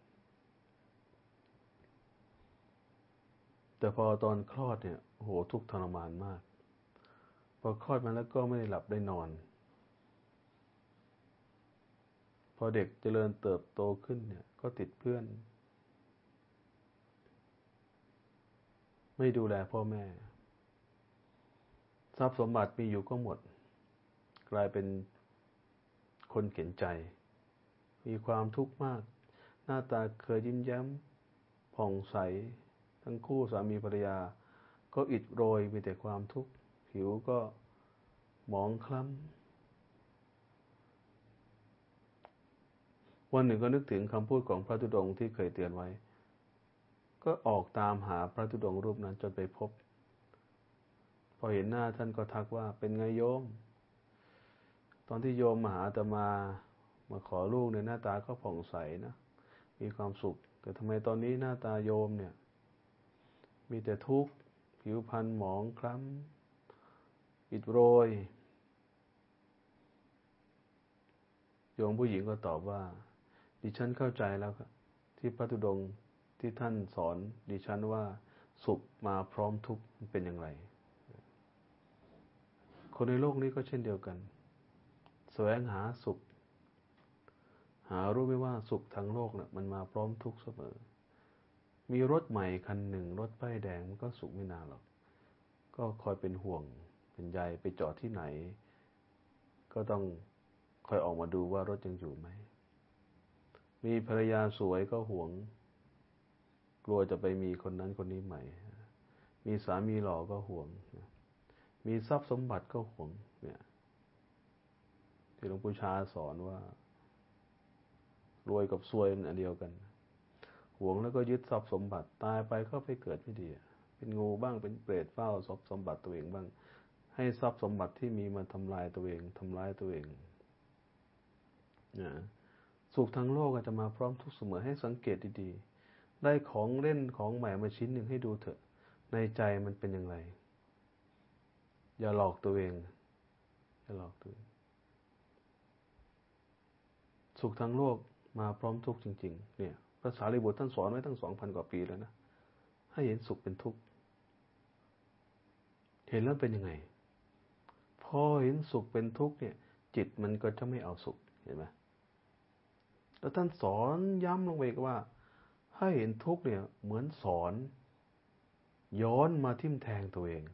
แต่พอตอนคลอดเนี่ยโหทุกข์ทรมานมากพอคลอดมาแล้วก็ไม่ได้หลับได้นอนพอเด็กเจริญเติบโตขึ้นเนี่ยก็ติดเพื่อนไม่ดูแลพ่อแม่ทรัพย์สมบัติมีอยู่ก็หมดกลายเป็นคนเข็นใจมีความทุกข์มากหน้าตาเคยยิ้มแย้มผ่องใสทั้งคู่สามีภรรยาก็อิดโรยมีแต่ความทุกข์ผิวก็หมองคล้ำวันหนึ่งก็นึกถึงคำพูดของพระธุดงค์ที่เคยเตือนไว้ก็ออกตามหาพระธุดงค์รูปนั้นจนไปพบพอเห็นหน้าท่านก็ทักว่าเป็นไงโยมตอนที่โยมมาหาอาตมามาขอลูกในหน้าตาก็ผ่องใสนะมีความสุขแต่ทำไมตอนนี้หน้าตาโยมเนี่ยมีแต่ทุกข์ผิวพรรณหมองคล้ำอิดโรยโยมผู้หญิงก็ตอบว่าดิฉันเข้าใจแล้วครับที่พระธุดงค์ที่ท่านสอนดิฉันว่าสุขมาพร้อมทุกข์เป็นอย่างไรคนในโลกนี้ก็เช่นเดียวกันแสวงหาสุขหารู้ไหมว่าสุขทางโลกน่ะมันมาพร้อมทุกข์เสมอมีรถใหม่คันหนึ่งรถป้ายแดงมันก็สุขไม่นานหรอกก็คอยเป็นห่วงเป็นใยไปจอดที่ไหนก็ต้องคอยออกมาดูว่ารถยังอยู่ไหมมีภรรยาสวยก็ห่วงกลัวจะไปมีคนนั้นคนนี้ใหม่มีสามีหล่อก็ห่วงมีทรัพย์สมบัติก็ห่วงเนี่ยที่หลวงปู่ชาสอนว่ารวยกับซวยมันอันเดียวกันหวงแล้วก็ยึดทรัพย์สมบัติตายไปก็ไปเกิดไม่ดีเป็นงูบ้างเป็นเปรตเฝ้าทรัพย์สมบัติตัวเองบ้างให้ทรัพย์สมบัติที่มีมาทำลายตัวเองทำร้ายตัวเองนะสุขทางโลกอาจจะมาพร้อมทุกข์เสมอให้สังเกตดีๆได้ของเล่นของใหม่มาชิ้นหนึ่งให้ดูเถอะในใจมันเป็นอย่างไรอย่าหลอกตัวเองอย่าหลอกตัวเองสุขทางโลกมาพร้อมทุกข์จริงๆเนี่ยพระสารีบุตรท่านสอนไว้ตั้งสองพันกว่าปีแล้วนะให้เห็นสุขเป็นทุกข์เห็นแล้วเป็นยังไงพอเห็นสุขเป็นทุกข์เนี่ยจิตมันก็จะไม่เอาสุขเห็นไหมแล้วท่านสอนย้ำลงไปว่าให้เห็นทุกข์เนี่ยเหมือนสอนย้อนมาทิ่มแทงตัวเอง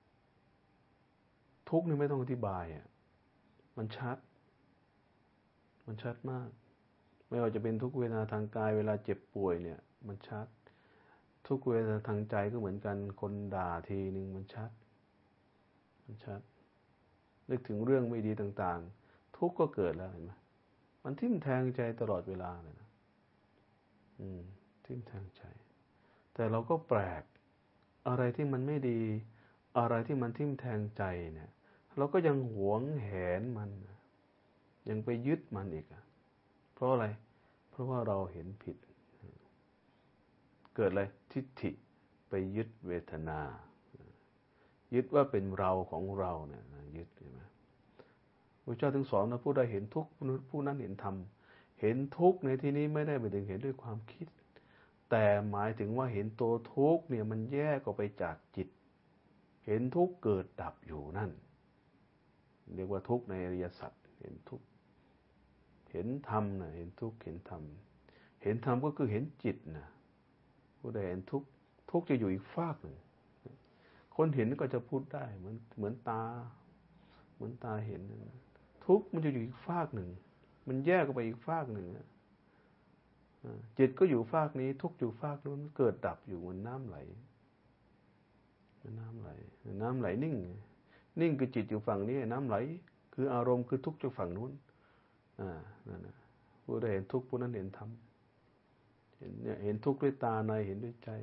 ทุกข์นี่ไม่ต้องอธิบายอ่ะมันชัดมันชัดมากไม่ว่าจะเป็นทุกเวทนาทางกายเวลาเจ็บป่วยเนี่ยมันชัดทุกเวทนาทางใจก็เหมือนกันคนด่าทีนึงมันชัดมันชัดนึกถึงเรื่องไม่ดีต่างๆทุกข์ก็เกิดแล้วเห็นไหมมันทิ่มแทงใจตลอดเวลาเลยนะอืมทิ่มแทงใจแต่เราก็แปลกอะไรที่มันไม่ดีอะไรที่มันทิ่มแทงใจเนี่ยเราก็ยังหวงแหนมันยังไปยึดมันอีกอ่ะเพราะอะไรเพราะว่าเราเห็นผิดเกิดอะไรทิฏฐิไปยึดเวทนายึดว่าเป็นเราของเราเนี่ยยึดใช่ไหมพระเจ้าถึงสอนนะผู้ใดเห็นทุกข์ผู้นั้นเห็นธรรมเห็นทุกข์ในที่นี้ไม่ได้หมายถึงเห็นด้วยความคิดแต่หมายถึงว่าเห็นตัวทุกข์เนี่ยมันแยกออกไปจากจิตเห็นทุกข์เกิดดับอยู่นั่นเรียกว่าทุกข์ในอริยสัจเห็นทุกข์เห็นธรรมนะเห็นทุกข์เห็นธรรมเห็นธรรมก็คือเห็นจิตนะผู้ใดเห็นทุกข์ทุกข์จะอยู่อีกฝากหนึ่งคนเห็นก็จะพูดได้เหมือนเหมือนตาเหมือนตาเห็นทุกข์มันจะอยู่อีกฝากหนึ่งมันแยกออกไปอีกฝากหนึ่งจิตก็อยู่ฝากนี้ทุกข์อยู่ฝากนู้นเกิดดับอยู่เหมือนน้ำไหลน้ำไหลน้ำไหลนิ่งนิ่งคือจิตอยู่ฝั่งนี้น้ำไหลคืออารมณ์คือทุกข์อยู่ฝั่งนู้นอ่านั่นนะผู้ใดเห็นทุกข์ผู้นั้นเห็นธรรมเห็นเนี่ยเห็นทุกข์ด้วยตาในเห็นด้วยใจ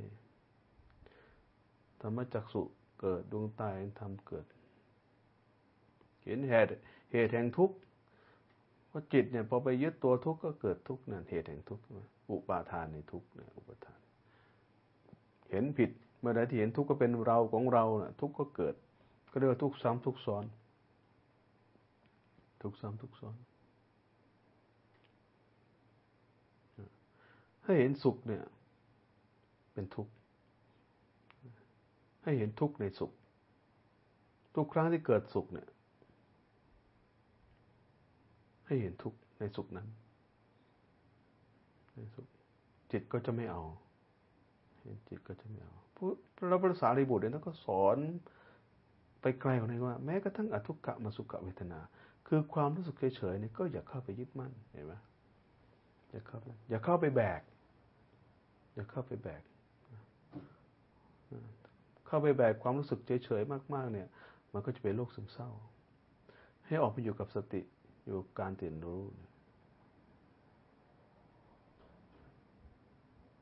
ธรรมจักษุเกิดดวงตาเห็นธรรมเกิดเห็นเหตุเหตุแห่งทุกข์เพราะจิตเนี่ยพอไปยึดตัวทุกข์ก็เกิดทุกข์นั่นเหตุแห่งทุกข์อุปาทานในทุกข์เนี่ยอุปาทานเห็นผิดเมื่อใดที่เห็นทุกข์ก็เป็นเราของเราน่ะทุกข์ก็เกิดก็เรียกว่าทุกข์ซ้ำทุกข์ซ้อนทุกข์ซ้ำทุกข์ซ้อนให้เห็นสุขเนี่ยเป็นทุกข์ให้เห็นทุกข์ในสุขทุกครั้งที่เกิดสุขเนี่ยให้เห็นทุกข์ในสุขนั้นในสุขจิตก็จะไม่เอาเห็นจิตก็จะไม่เอาพระพระสารีบุตรเนี่ยท่านก็สอนไปไกลกว่านั้นว่าแม้กระทั่งอทุกขมสุขเวทนาคือความรู้สึกเฉยๆนี่ก็อย่าเข้าไปยึดมั่นเห็นไหมอย่าเข้าไปอย่าเข้าไปแบกอย่าเข้าไปแบกเข้าไปแบกความรู้สึกเฉยๆมากๆเนี่ยมันก็จะเป็นโรคซึมเศร้าให้ออกไปอยู่กับสติอยู่กับการตื่นรู้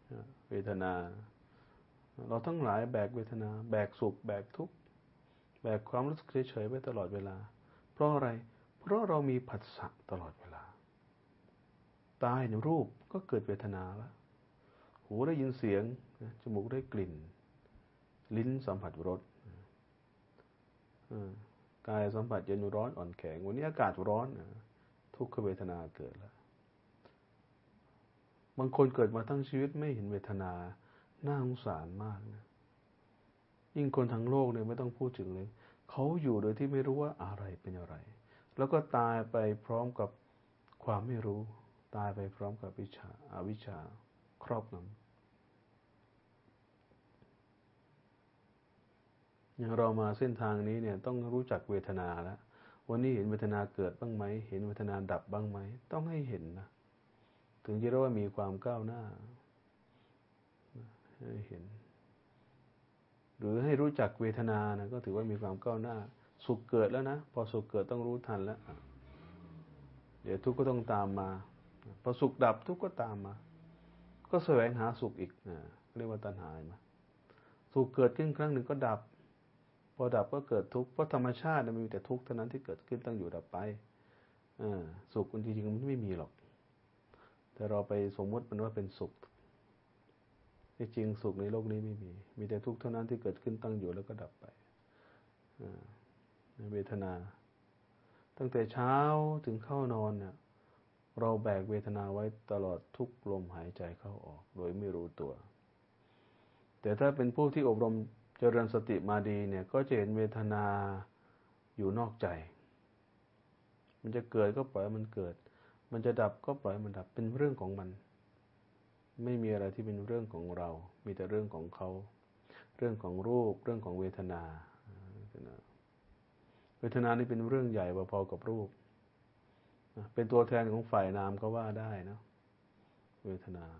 เวทนาเราทั้งหลายแบกเวทนาแบกสุขแบกทุกข์แบกความรู้สึกเฉยๆไว้ตลอดเวลาเพราะอะไรเพราะเรามีผัสสะตลอดเวลาตาเห็นรูปก็เกิดเวทนาแล้วหูได้ยินเสียงจมูกได้กลิ่นลิ้นสัมผัสรสกายสัมผัสเย็นร้อนอ่อนแข็งวันนี้อากาศร้อนทุกขเวทนาเกิดแล้วบางคนเกิดมาทั้งชีวิตไม่เห็นเวทนาน่าสงสารมากนะยิ่งคนทั้งโลกเนี่ยไม่ต้องพูดถึงเลยเขาอยู่โดยที่ไม่รู้ว่าอะไรเป็นอะไรแล้วก็ตายไปพร้อมกับความไม่รู้ตายไปพร้อมกับวิชาอวิชชาครอบงำอย่างเรามาเส้นทางนี้เนี่ยต้องรู้จักเวทนาแล้ววันนี้เห็นเวทนาเกิดบ้างไหมเห็นเวทนาดับบ้างไหมต้องให้เห็นนะถึงจะเรียกว่ามีความก้าวหน้าให้เห็นหรือให้รู้จักเวทนานะก็ถือว่ามีความก้าวหน้าสุขเกิดแล้วนะพอสุขเกิดต้องรู้ทันแล้วเดี๋ยวทุกข์ก็ต้องตามมาพอสุขดับทุกข์ก็ตามมาก็แสวงหาสุขอีกนะเรียกว่าตัณหามาสุขเกิดขึ้นครั้งหนึ่งก็ดับพอดับก็เกิดทุกข์เพราะธรรมชาติมันมีแต่ทุกข์เท่านั้นที่เกิดขึ้นตั้งอยู่ดับไปสุขจริงๆมันไม่มีหรอกแต่เราไปสมมติมันว่าเป็นสุขที่จริงสุขในโลกนี้ไม่มีมีแต่ทุกข์เท่านั้นที่เกิดขึ้นตั้งอยู่แล้วก็ดับไปเวทนาตั้งแต่เช้าถึงเข้านอนเนี่ยเราแบกเวทนาไว้ตลอดทุกลมหายใจเข้าออกโดยไม่รู้ตัวแต่ถ้าเป็นผู้ที่อบรมเจริญสติมาดีเนี่ยก็จะเห็นเวทนาอยู่นอกใจมันจะเกิดก็ปล่อยมันเกิดมันจะดับก็ปล่อยมันดับเป็นเรื่องของมันไม่มีอะไรที่เป็นเรื่องของเรามีแต่เรื่องของเขาเรื่องของรูปเรื่องของเวทนาเวทนานี่เป็นเรื่องใหญ่พอๆกับรูปเป็นตัวแทนของฝ่ายนามก็ว่าได้นะเวทนา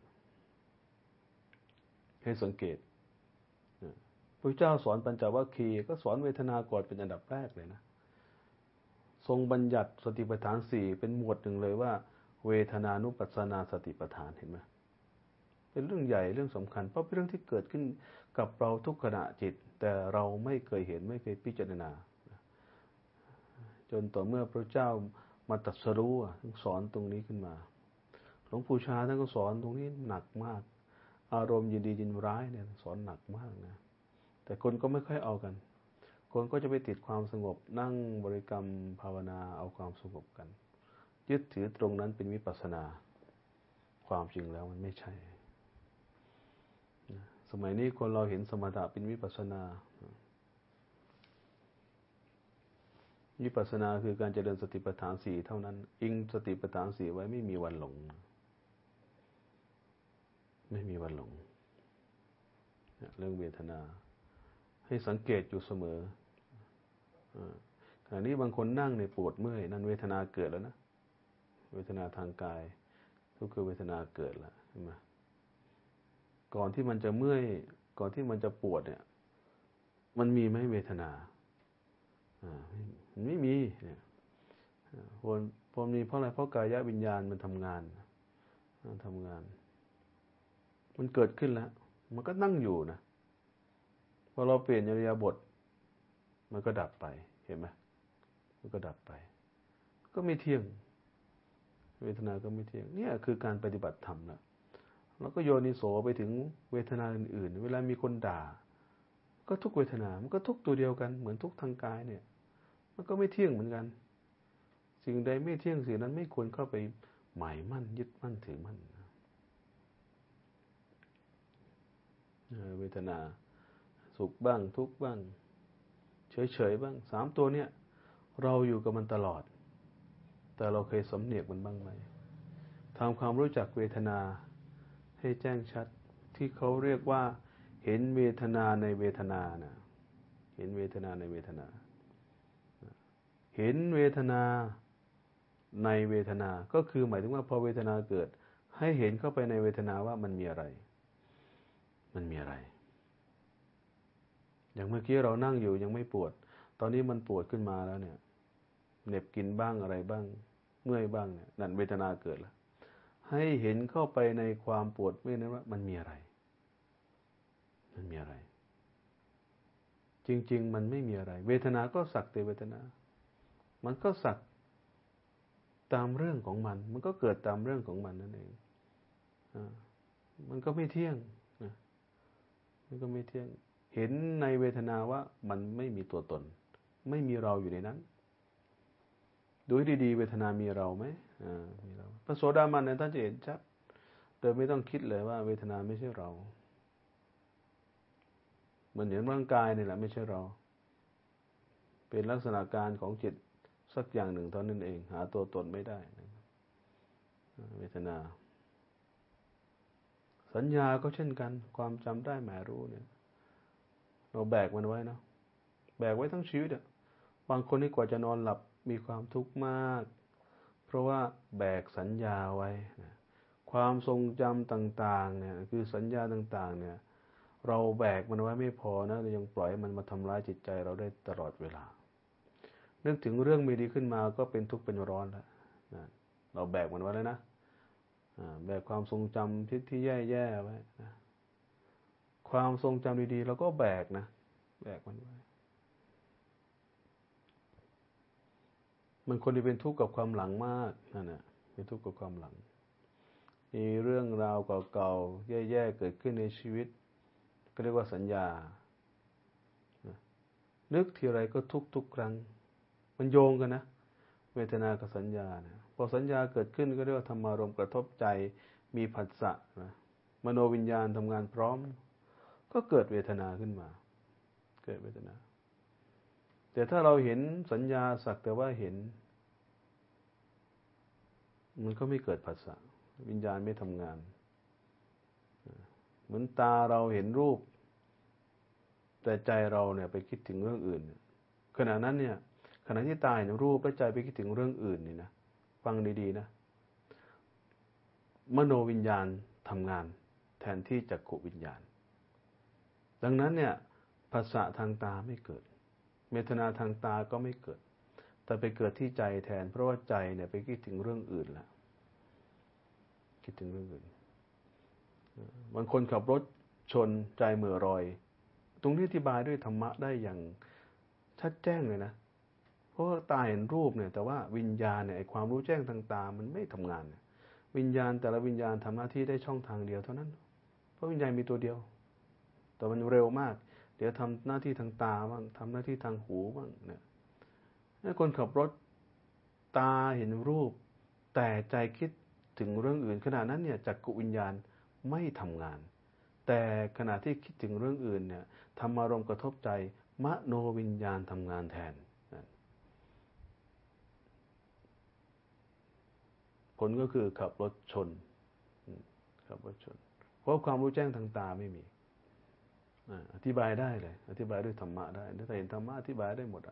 ให้สังเกตพระเจ้าสอนปัญจวัคคีย์ก็สอนเวทนาก่อนเป็นอันดับแรกเลยนะทรงบัญญัติสติปัฏฐานสี่เป็นหมวดหนึ่งเลยว่าเวทนานุปัสสนาสติปัฏฐานเห็นไหมเป็นเรื่องใหญ่เรื่องสำคัญเพราะเป็นเรื่องที่เกิดขึ้นกับเราทุกขณะจิตแต่เราไม่เคยเห็นไม่เคยพิจารณาจนต่อเมื่อพระเจ้ามาตรัสรู้สอนตรงนี้ขึ้นมาหลวงปู่ชาท่านก็สอนตรงนี้หนักมากอารมณ์ยินดียินร้ายเนี่ยสอนหนักมากนะแต่คนก็ไม่ค่อยเอากันคนก็จะไปติดความสงบนั่งบริกรรมภาวนาเอาความสงบกันยึดถือตรงนั้นเป็นวิปัสสนาความจริงแล้วมันไม่ใช่สมัยนี้คนเราเห็นสมถะเป็นวิปัสสนาวิปัสสนาคือการเจริญสติปัฏฐานสี่เท่านั้นอิงสติปัฏฐานสี่ไว้ไม่มีวันหลงไม่มีวันหลงเรื่องเวทนาให้สังเกตอยู่เสมอขณะนี้บางคนนั่งในปวดเมื่อยนั่นเวทนาเกิดแล้วนะเวทนาทางกายก็คือเวทนาเกิดแล้วใช่ไหมก่อนที่มันจะเมื่อยก่อนที่มันจะปวดเนี่ยมันมีไหมเวทนาอ่ามันไม่มีเนี่ยพอพอมีเพราะอะไรเพราะกายวิญญาณมันทำงานทำงานมันเกิดขึ้นแล้วมันก็นั่งอยู่นะพอเราเปลี่ยนอิริยาบถมันก็ดับไปเห็นไหมมันก็ดับไปก็ไม่เที่ยงเวทนาก็ไม่เที่ยงเนี่ยคือการปฏิบัติธรรมนะแล้วก็โยนิโสไปถึงเวทนาอื่นๆเวลามีคนด่าก็ทุกเวทนามันก็ทุกตัวเดียวกันเหมือนทุกทางกายเนี่ยมันก็ไม่เที่ยงเหมือนกันสิ่งใดไม่เที่ยงสิ่งนั้นไม่ควรเข้าไปหมายมั่นยึดมั่นถือมั่นเวทนาสุขบ้างทุกข์บ้างเฉยๆบ้างสามตัวเนี่ยเราอยู่กับมันตลอดแต่เราเคยสำเนียกมันบ้างไหมทำความรู้จักเวทนาให้แจ้งชัดที่เขาเรียกว่าเห็นเวทนาในเวทนานะเห็นเวทนาในเวทนาเห็นเวทนาในเวทนาก็คือหมายถึงว่าพอเวทนาเกิดให้เห็นเข้าไปในเวทนาว่ามันมีอะไรมันมีอะไรอย่างเมื่อกี้เรานั่งอยู่ยังไม่ปวดตอนนี้มันปวดขึ้นมาแล้วเนี่ยเหน็บกินบ้างอะไรบ้างเมื่อยบ้างเนี่ยนั่นเวทนาเกิดแล้วให้เห็นเข้าไปในความปวดเมื่อยนั้นว่ามันมีอะไรมันมีอะไรจริงๆมันไม่มีอะไรเวทนาก็สักแต่เวทนามันก็สักตามเรื่องของมันมันก็เกิดตามเรื่องของมันนั่นเองอ่ามันก็ไม่เที่ยงนะมันก็ไม่เที่ยงเห็นในเวทนาว่ามันไม่มีตัวตนไม่มีเราอยู่ในนั้นดูดีๆเวทนามีเราไหมอ่ามีเราพระโสดาบันเนี่ยท่านจะเห็นชัดโดยไม่ต้องคิดเลยว่าเวทนาไม่ใช่เราเหมือนเห็นร่างกายนี่แหละไม่ใช่เราเป็นลักษณะการของจิตสักอย่างหนึ่งเท่านั้นเองหาตัวตนไม่ได้เวทนาสัญญาก็เช่นกันความจำได้หมายรู้เนี่ยเราแบกมันไว้เนาะแบกไว้ทั้งชีวิตอ่ะบางคนนี่กว่าจะนอนหลับมีความทุกข์มากเพราะว่าแบกสัญญาไว้นะความทรงจำต่างๆเนี่ยคือสัญญาต่างๆเนี่ยเราแบกมันไว้ไม่พอนะเรายังปล่อยมันมาทำร้ายจิตใจเราได้ตลอดเวลานึกถึงเรื่องไม่ดีขึ้นมาก็เป็นทุกข์เป็นร้อนแล้วนะเราแบกมันไว้แล้วนะแบกความทรงจำที่ที่แย่ๆไว้นะความทรงจำดีๆเราก็แบกนะแบกมันไว้มันคนที่เป็นทุกข์กับความหลังมากนั่นแหละเป็นทุกข์กับความหลังมีเรื่องราวเก่าๆแย่ๆเกิดขึ้นในชีวิตก็เรียกว่าสัญญานึกทีไรก็ทุกทุกครั้งมันโยงกันนะเวทนากับสัญญานะพอสัญญาเกิดขึ้นก็เรียกว่าธรรมารมณ์กระทบใจมีผัสสะนะมโนวิญญาณทำงานพร้อมก็เกิดเวทนาขึ้นมาเกิดเวทนาแต่ถ้าเราเห็นสัญญาสักแต่ว่าเห็นมันก็ไม่เกิดผัสสะวิญญาณไม่ทำงานเหมือนตาเราเห็นรูปแต่ใจเราเนี่ยไปคิดถึงเรื่องอื่นขณะนั้นเนี่ยขณะที่ตาเห็นรูปและใจไปคิดถึงเรื่องอื่นนี่นะฟังดีๆนะมโนวิญญาณทำงานแทนที่จักขุวิญญาณดังนั้นเนี่ยภาษาทางตาไม่เกิดเวทนาทางตาก็ไม่เกิดแต่ไปเกิดที่ใจแทนเพราะว่าใจเนี่ยไปคิดถึงเรื่องอื่นแล้วคิดถึงเรื่องอื่นบางคนขับรถชนใจเหม่อลอยตรงนี้อธิบายด้วยธรรมะได้อย่างชัดแจ้งเลยนะเพราะตาเห็นรูปเนี่ยแต่ว่าวิญญาณเนี่ยไอ้ความรู้แจ้งทางตามันไม่ทำงานวิญญาณแต่ละวิญญาณทำหน้าที่ได้ช่องทางเดียวเท่านั้นเพราะวิญญาณมีตัวเดียวแต่มันเร็วมากเดี๋ยวทำหน้าที่ทางตาบ้างทำหน้าที่ทางหูบ้างเนี่ยถ้าคนขับรถตาเห็นรูปแต่ใจคิดถึงเรื่องอื่นขณะนั้นเนี่ยจักขุวิญญาณไม่ทำงานแต่ขณะที่คิดถึงเรื่องอื่นเนี่ยธรรมารมณ์กระทบใจมโนวิญญาณทำงานแทนผลก็คือขับรถชนขับรถชนเพราะความรู้แจ้งทางตาไม่มีอธิบายได้เลยอธิบายด้วยธรรมะได้ถ้าเห็นธรรมะอธิบายได้หมดอ่ะ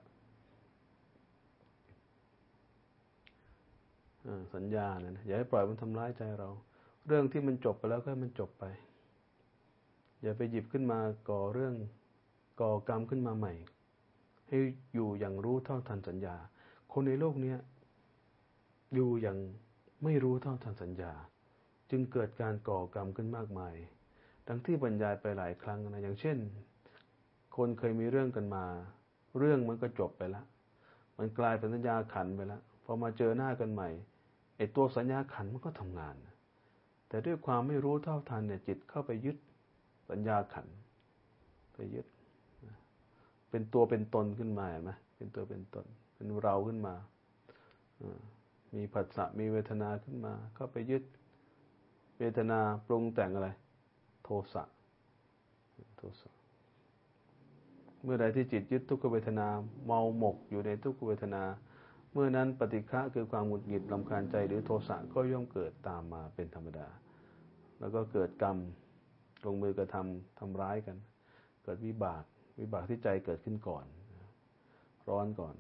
สัญญาเนี่ยอย่าให้ปล่อยมันทำร้ายใจเราเรื่องที่มันจบไปแล้วก็ให้มันจบไปอย่าไปหยิบขึ้นมาก่อเรื่องก่อกรรมขึ้นมาใหม่ให้อยู่อย่างรู้เท่าทันสัญญาคนในโลกนี้อยู่อย่างไม่รู้เท่าทันสัญญาจึงเกิดการก่อกรรมขึ้นมากมายดังที่บรรยายไปหลายครั้งนะอย่างเช่นคนเคยมีเรื่องกันมาเรื่องมันก็จบไปแล้วมันกลายเป็นสัญญาขันไปแล้วพอมาเจอหน้ากันใหม่ไอ้ตัวสัญญาขันมันก็ทำงานแต่ด้วยความไม่รู้เท่าทันเนี่ยจิตเข้าไปยึดสัญญาขันไปยึดเป็นตัวเป็นตนขึ้นมาเห็นไหมเป็นตัวเป็นตนเป็นเราขึ้นมามีผัสสะมีเวทนาขึ้นมาเข้าไปยึดเวทนาปรุงแต่งอะไรโทสะโทสะเมื่อใดที่จิตยึดทุกขเวทนาเมาหมกอยู่ในทุกขเวทนาเมื่อนั้นปฏิฆะคือความหงุดหงิดรำคาญใจหรือโทสะก็ย่อมเกิดตามมาเป็นธรรมดาแล้วก็เกิดกรรมลงมือกระทำทำร้ายกันเกิดวิบากวิบากที่ใจเกิดขึ้นก่อนร้อนก่อน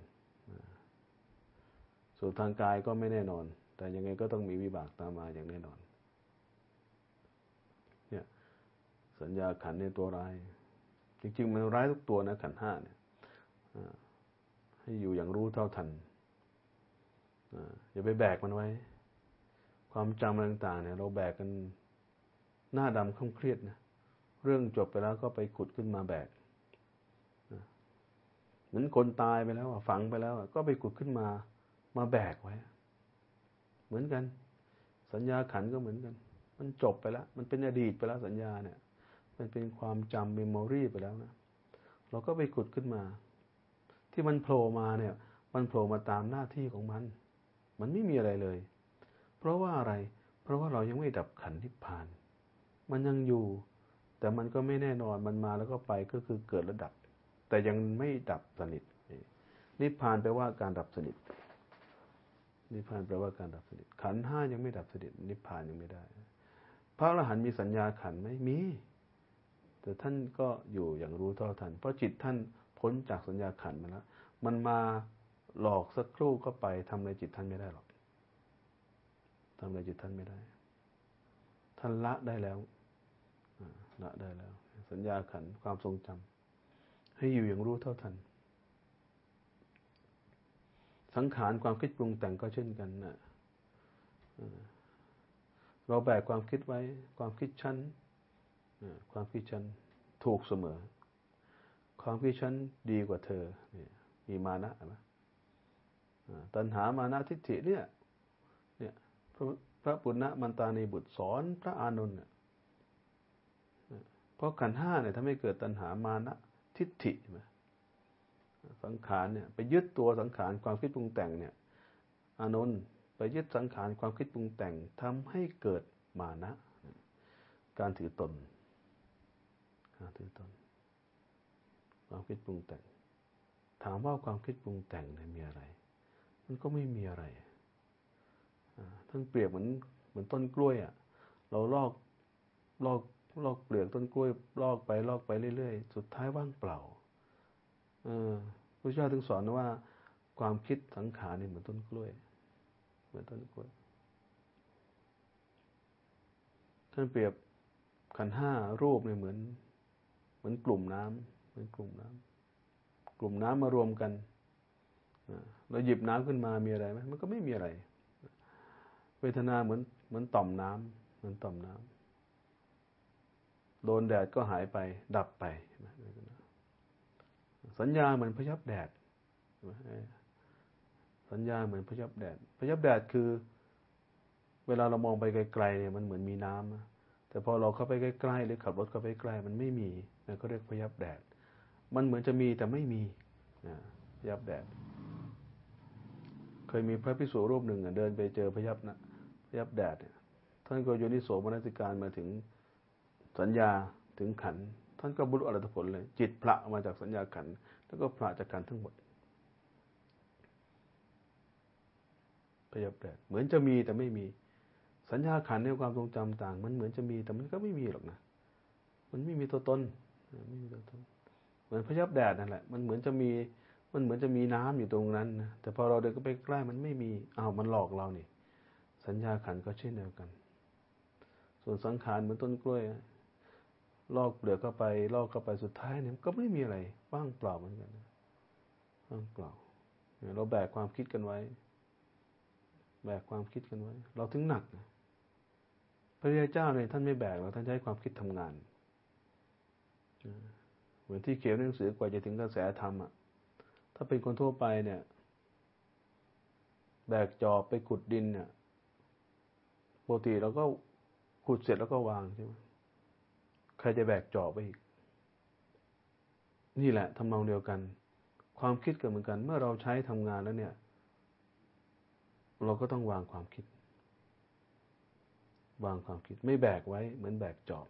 ส่วนทางกายก็ไม่แน่นอนแต่ยังไงก็ต้องมีวิบากตามมาอย่างแน่นอนเนี่ยสัญญาขันธ์ในตัวร้ายจริงๆมันร้ายทุกตัวนะขันธ์ห้าเนี่ยให้อยู่อย่างรู้เท่าทันอย่าไปแบกมันไว้คความจำอะไรต่างๆเนี่ยเราแบกกันหน้าดำค่ำเครียดนะเรื่องจบไปแล้วก็ไปขุดขึ้นมาแบกเหมือนคนตายไปแล้วฝังไปแล้วก็ไปขุดขึ้นมามาแบกไว้เหมือนกันสัญญาขันธ์ก็เหมือนกันมันจบไปแล้วมันเป็นอดีตไปแล้วสัญญาเนี่ยมันเป็นความจำเมมโมรีไปแล้วนะเราก็ไปขุดขึ้นมาที่มันโผล่มาเนี่ยมันโผล่มาตามหน้าที่ของมันมันไม่มีอะไรเลยเพราะว่าอะไรเพราะว่าเรายังไม่ดับขันธ์นิพพานมันยังอยู่แต่มันก็ไม่แน่นอนมันมาแล้วก็ไปก็คือเกิดและดับแต่ยังไม่ดับสนิทนิพพานแปลว่าการดับสนิทนิพพานแปลว่าการดับสนิทขันธ์ห้ายังไม่ดับสนิทนิพพานยังไม่ได้พระอรหันต์มีสัญญาขันธ์ไหมมีแต่ท่านก็อยู่อย่างรู้เท่าทันเพราะจิตท่านพ้นจากสัญญาขันธ์มาแล้วมันมาหลอกสักครู่ก็ไปทำอะไรจิตท่านไม่ได้หรอกทำอะไรจิตท่านไม่ได้ท่านละได้แล้วละได้แล้วสัญญาขันธ์ความทรงจำให้อยู่อย่างรู้เท่าทันสังขารความคิดปรุงแต่งก็เช่นกันนะเราแบกความคิดไว้ความคิดชั้นความคิดชั้นถูกเสมอความคิดชั้นดีกว่าเธอมีมานะไหมตัณหามานะทิฏฐิเนี่ยเนี่ยพระพระปุณณมันตานีบุตรสอนพระอานนท์เนี่ยเพราะขันธ์ห้าเนี่ยทำให้เกิดตัณหามานะทิฏฐิใช่ไหมสังขารเนี่ยไปยึดตัวสังขารความคิดปรุงแต่งเนี่ยอานนท์ไปยึดสังขารความคิดปรุงแต่งทำให้เกิดมานะการถือตนการถือตนความคิดปรุงแต่งถามว่าความคิดปรุงแต่งเนี่ยมีอะไรมันก็ไม่มีอะไรท่านเปรียบเหมือนเหมือนต้นกล้วยอ่ะเราลอกลอกลอกเปลือกต้นกล้วยลอกไปลอกไปเรื่อยๆสุดท้ายว่างเปล่าเออพระเจ้าถึงสอนว่าความคิดสังขารนี่เหมือนต้นกล้วยเหมือนต้นกล้วยท่านเปรียบขันธ์ห้ารูปเนี่ยเหมือนเหมือนกลุ่มน้ำเหมือนกลุ่มน้ำกลุ่มน้ำมารวมกันเราหยิบน้ำขึ้นมามีอะไรไหมมันก็ไม่มีอะไรเวทนาเหมือนเหมือนต่อมน้ำเหมือนต่อมน้ำโดนแดดก็หายไปดับไปสัญญาเหมือนพยับแดดสัญญาเหมือนพยับแดดพยับแดดคือเวลาเรามองไปไกลๆเนี่ยมันเหมือนมีน้ำแต่พอเราเข้าไปใกล้ๆหรือขับรถเข้าไปใกล้มันไม่มีนะเขาเรียกพยับแดดมันเหมือนจะมีแต่ไม่มีพยับแดดเคยมีพระภิกษุรูปหนึ่งเดินไปเจอพยับนะพยับแดดท่านก็โยนิโสมนสิการมาถึงสัญญาถึงขันธ์ท่านก็บรรลุอรหัตผลเลยจิตพละมาจากสัญญาขันธ์แล้วก็พละจากขันธ์ทั้งหมดพยับแดดเหมือนจะมีแต่ไม่มีสัญญาขันธ์ในความทรงจำต่างมันเหมือนจะมีแต่มันก็ไม่มีหรอกนะมันไม่มีตัวตนไม่มีตัวตนเหมือนพยับแดดนั่นแหละมันเหมือนจะมีมันเหมือนจะมีน้ำอยู่ตรงนั้นนะแต่พอเราเดินก็ไปใกล้มันไม่มีอ้าวมันหลอกเรานี่สัญญาขันธ์ก็เช่นเดียวกันส่วนสังขารเหมือนต้นกล้วยลอกเปลือกเข้าไปลอกเข้าไปสุดท้ายเนี่ยก็ไม่มีอะไรว่างเปล่าเหมือนกันว่างเปล่าเราแบกความคิดกันไว้แบกความคิดกันไว้เราถึงหนักนะพระพุทธเจ้าเนี่ยท่านไม่แบกเราท่านใช้ความคิดทำงานเหมือนที่เขียนหนังสือกว่าจะถึงกระแสธรรมอ่ะถ้าเป็นคนทั่วไปเนี่ยแบกจอบไปขุดดินเนี่ยปกติเราก็ขุดเสร็จแล้วก็วางใช่ไหมใครจะแบกจอบไปอีกนี่แหละทำนองเดียวกันความคิดก็เหมือนกันเมื่อเราใช้ทำงานแล้วเนี่ยเราก็ต้องวางความคิดวางความคิดไม่แบกไว้เหมือนแบกจอบ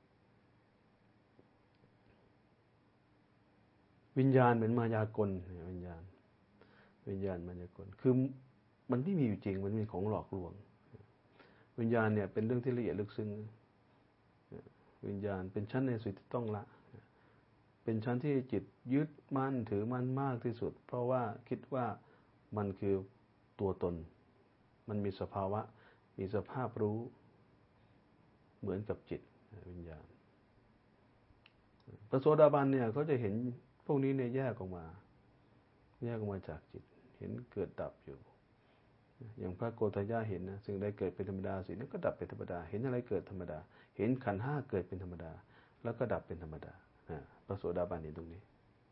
วิญญาณเหมือนมายากลวิญญาณวิญญาณมายากลคือมันไม่มีอยู่จริงมันมีของหลอกลวงวิญญาณเนี่ยเป็นเรื่องที่ละเอียดลึกซึ้งวิญญาณเป็นชั้นในสุดที่ต้องละเป็นชั้นที่จิตยึดมั่นถือมั่นมากที่สุดเพราะว่าคิดว่ามันคือตัวตนมันมีสภาวะมีสภาพรู้เหมือนกับจิตวิญญาณพระโสดาบันเนี่ยเขาจะเห็นพวกนี้เนี่ยแยกออกมาแยกออกมาจากจิตเห็นเกิดดับอยู่อย่างพระโกฏัญญาเห็นนะสิ่งใดเกิดเป็นธรรมดาสิ่งนั้นก็ดับเป็นธรรมดาเห็นอะไรเกิดธรรมดาเห็นขันธ์ห้าเกิดเป็นธรรมดาแล้วก็ดับเป็นธรรมดาพระโสดาบันเห็นตรงนี้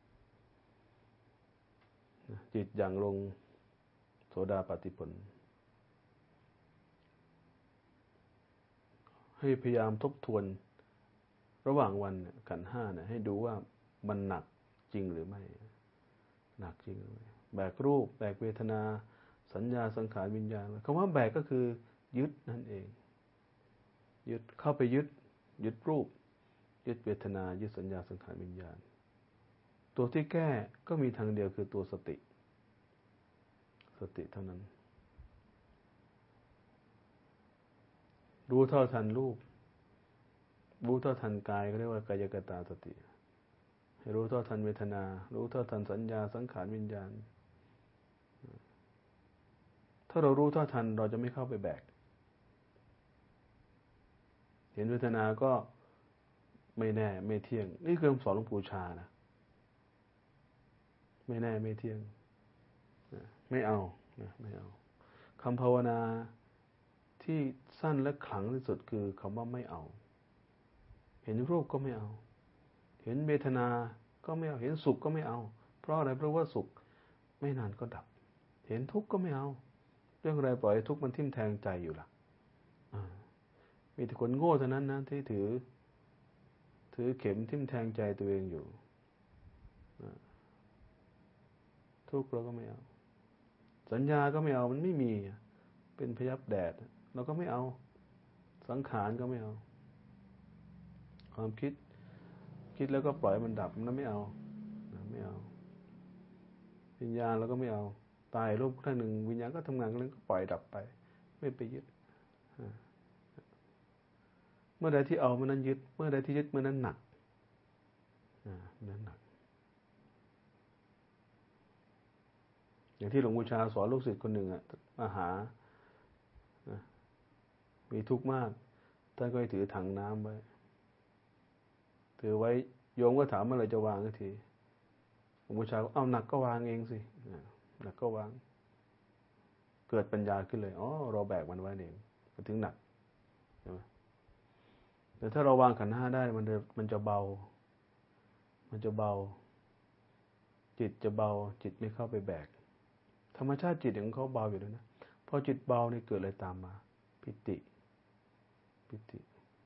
จิตอย่างลงโสดาปัตติผลให้พยายามทบทวนระหว่างวันขันธ์ห้าเนี่ยให้ดูว่ามันหนักจริงหรือไม่หนักจริงหรือไม่แบกรูปแบกเวทนาสัญญาสังขารวิญญาณคำว่าแบกก็คือยึดนั่นเองยึดเข้าไปยึดยึดรูปยึดเวทนายึดสัญญาสังขารวิญญาณตัวที่แก้ก็มีทางเดียวคือตัวสติสติเท่านั้นรู้เท่าทันรูปรู้เท่าทันกายก็เรียกว่ากายกตาสติให้รู้เท่าทันเวทนารู้เท่าทันสัญญาสังขารวิญญาณถ้าเรารู้เท่าทันเราจะไม่เข้าไปแบกเห็นเวทนาก็ไม่แน่ไม่เที่ยงนี่คือคำสอนหลวงปู่ชานะไม่แน่ไม่เที่ยงไม่เอาไม่เอาคำภาวนาที่สั้นและขลังที่สุดคือคำว่าไม่เอาเห็นรูปก็ไม่เอาเห็นเวทนาก็ไม่เอาเห็นสุขก็ไม่เอาเพราะอะไรเพราะว่าสุขไม่นานก็ดับเห็นทุกข์ก็ไม่เอาเรื่องอะไรปล่อยทุกข์มันทิ่มแทงใจอยู่ล่ะมีแต่คนโง่เท่านั้นนะที่ถือถือเข็มทิ่มแทงใจตัวเองอยู่ทุกข์เราก็ไม่เอาสัญญาก็ไม่เอามันไม่มีเป็นพยับแดดเราก็ไม่เอาสังขารก็ไม่เอาความคิดคิดแล้วก็ปล่อยมันดับมันไม่เอาไม่เอาวิญญาณเราก็ไม่เอาตายรูปครั้งหนึ่งวิญญาณก็ทำงานแล้วก็ปล่อยดับไปไม่ไปยึดเมื่อใดที่เอามันนั้นยึดเมื่อใดที่ยึดเมื่อนั้นหนักนั้นหนักอย่างที่หลวงปู่ชาสอนลูกศิษย์คนหนึ่งอ่ะมาหามีทุกข์มากท่านก็ให้ถือถังน้ำไว้ถือไว้โยมก็ถามเมื่อไหร่จะวางสักทีหลวงปู่ชาเอาหนักก็วางเองสิหนักก็วางเกิดปัญญาขึ้นเลยอ๋อเราแบกมันไว้เองมันถึงหนักใช่ไหมแต่ถ้าเราวางขันธ์ห้าได้มันจะมันจะเบามันจะเบาจิตจะเบาจิตไม่เข้าไปแบกธรรมชาติจิตของเขาเบาอยู่แล้วนะพอจิตเบานี่เกิดอะไรตามมาปิติปิติ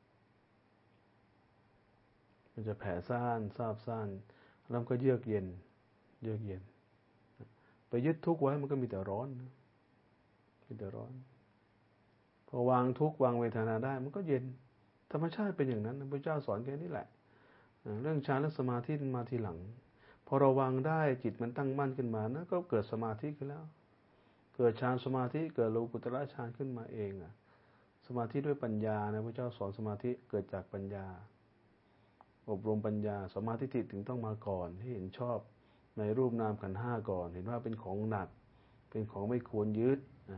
มันจะแผ่ซ่านซาบซ่านแล้วก็เยือกเย็นเยือกเย็นไปยึดทุกข์ไว้มันก็มีแต่ร้อนมีแต่ร้อนพอวางทุกข์วางเวทนาได้มันก็เย็นธรรมชาติเป็นอย่างนั้นพระเจ้าสอนแค่นี้แหละเรื่องฌานและสมาธิมาทีหลังพอเราวางได้จิตมันตั้งมั่นขึ้นมานะก็เกิดสมาธิขึ้นแล้วเกิดฌานสมาธิเกิดโลกุตระฌานขึ้นมาเองอ่ะสมาธิด้วยปัญญานะพระเจ้าสอนสมาธิเกิดจากปัญญาอบรมปัญญาสมาธิถึงต้องมาก่อนให้เห็นชอบในรูปนามขันธ์ห้าก่อนเห็นว่าเป็นของหนักเป็นของไม่ควรยึด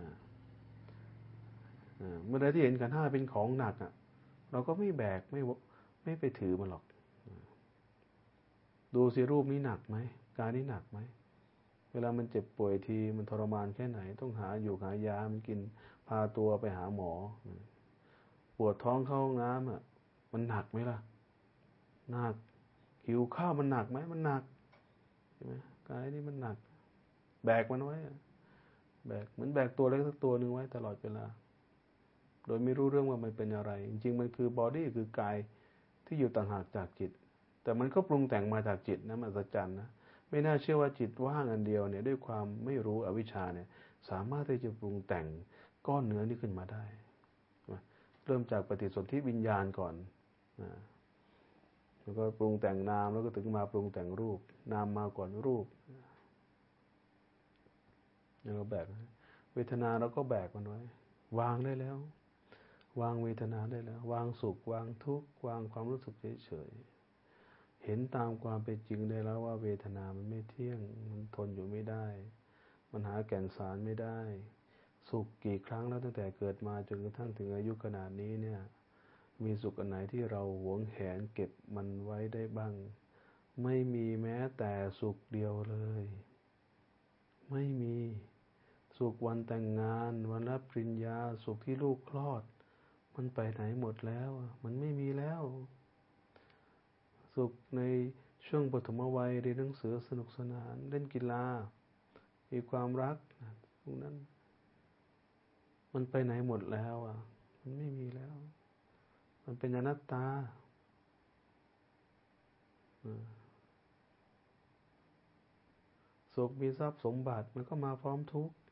เมื่อใดที่เห็นขันธ์ห้าเป็นของหนักอ่ะเราก็ไม่แบกไม่ไม่ไปถือมันหรอกดูสิรูปนี้หนักไหมกายนี้หนักไหมเวลามันเจ็บป่วยทีมันทรมานแค่ไหนต้องหาอยู่หายามันกินพาตัวไปหาหมอปวดท้องเข้าห้องน้ำอ่ะมันหนักไหมล่ะหนักหิวข้าวมันหนักไหมมันหนักใช่ไหมกายนี่มันหนักแบกมันไว้แบกเหมือนแบกตัวเล็กสักตัวหนึ่งไว้ตลอดเวลาโดยไม่รู้เรื่องว่ามันเป็นอะไรจริงๆมันคือบอดี้คือกายที่อยู่ต่างหากจากจิตแต่มันก็ปรุงแต่งมาจากจิตนะมหัศจรรย์นะไม่น่าเชื่อว่าจิตว่างอันเดียวเนี่ยด้วยความไม่รู้อวิชชาเนี่ยสามารถที่จะปรุงแต่งก้อนเนื้อนี้ขึ้นมาได้เริ่มจากปฏิสนธิวิญญาณก่อนแล้วก็ปรุงแต่งนามแล้วก็ถึงมาปรุงแต่งรูปนามมาก่อนรูปแล้วก็แบกเวทนาเราก็แบกมันไว้วางได้แล้ววางเวทนาได้แล้ววางสุขวางทุกข์วางความรู้สึกเฉยๆเห็นตามความเป็นจริงได้แล้วว่าเวทนามันไม่เที่ยงมันทนอยู่ไม่ได้มันหาแก่นสารไม่ได้สุขกี่ครั้งแล้วตั้งแต่เกิดมาจนกระทั่งถึงอายุขนาดนี้เนี่ยมีสุขอันไหนที่เราหวงแหนเก็บมันไว้ได้บ้างไม่มีแม้แต่สุขเดียวเลยไม่มีสุขวันแต่งงานวันรับปริญญาสุขที่ลูกคลอดมันไปไหนหมดแล้วมันไม่มีแล้วสุขในช่วงปฐมวัยเรียนหนังสือสนุกสนานเล่นกีฬามีความรักพวกนั้นมันไปไหนหมดแล้วอ่ะมันไม่มีแล้วมันเป็นอนัตตาสุขมีทรัพย์สมบัติมันก็มาพร้อมทุกข์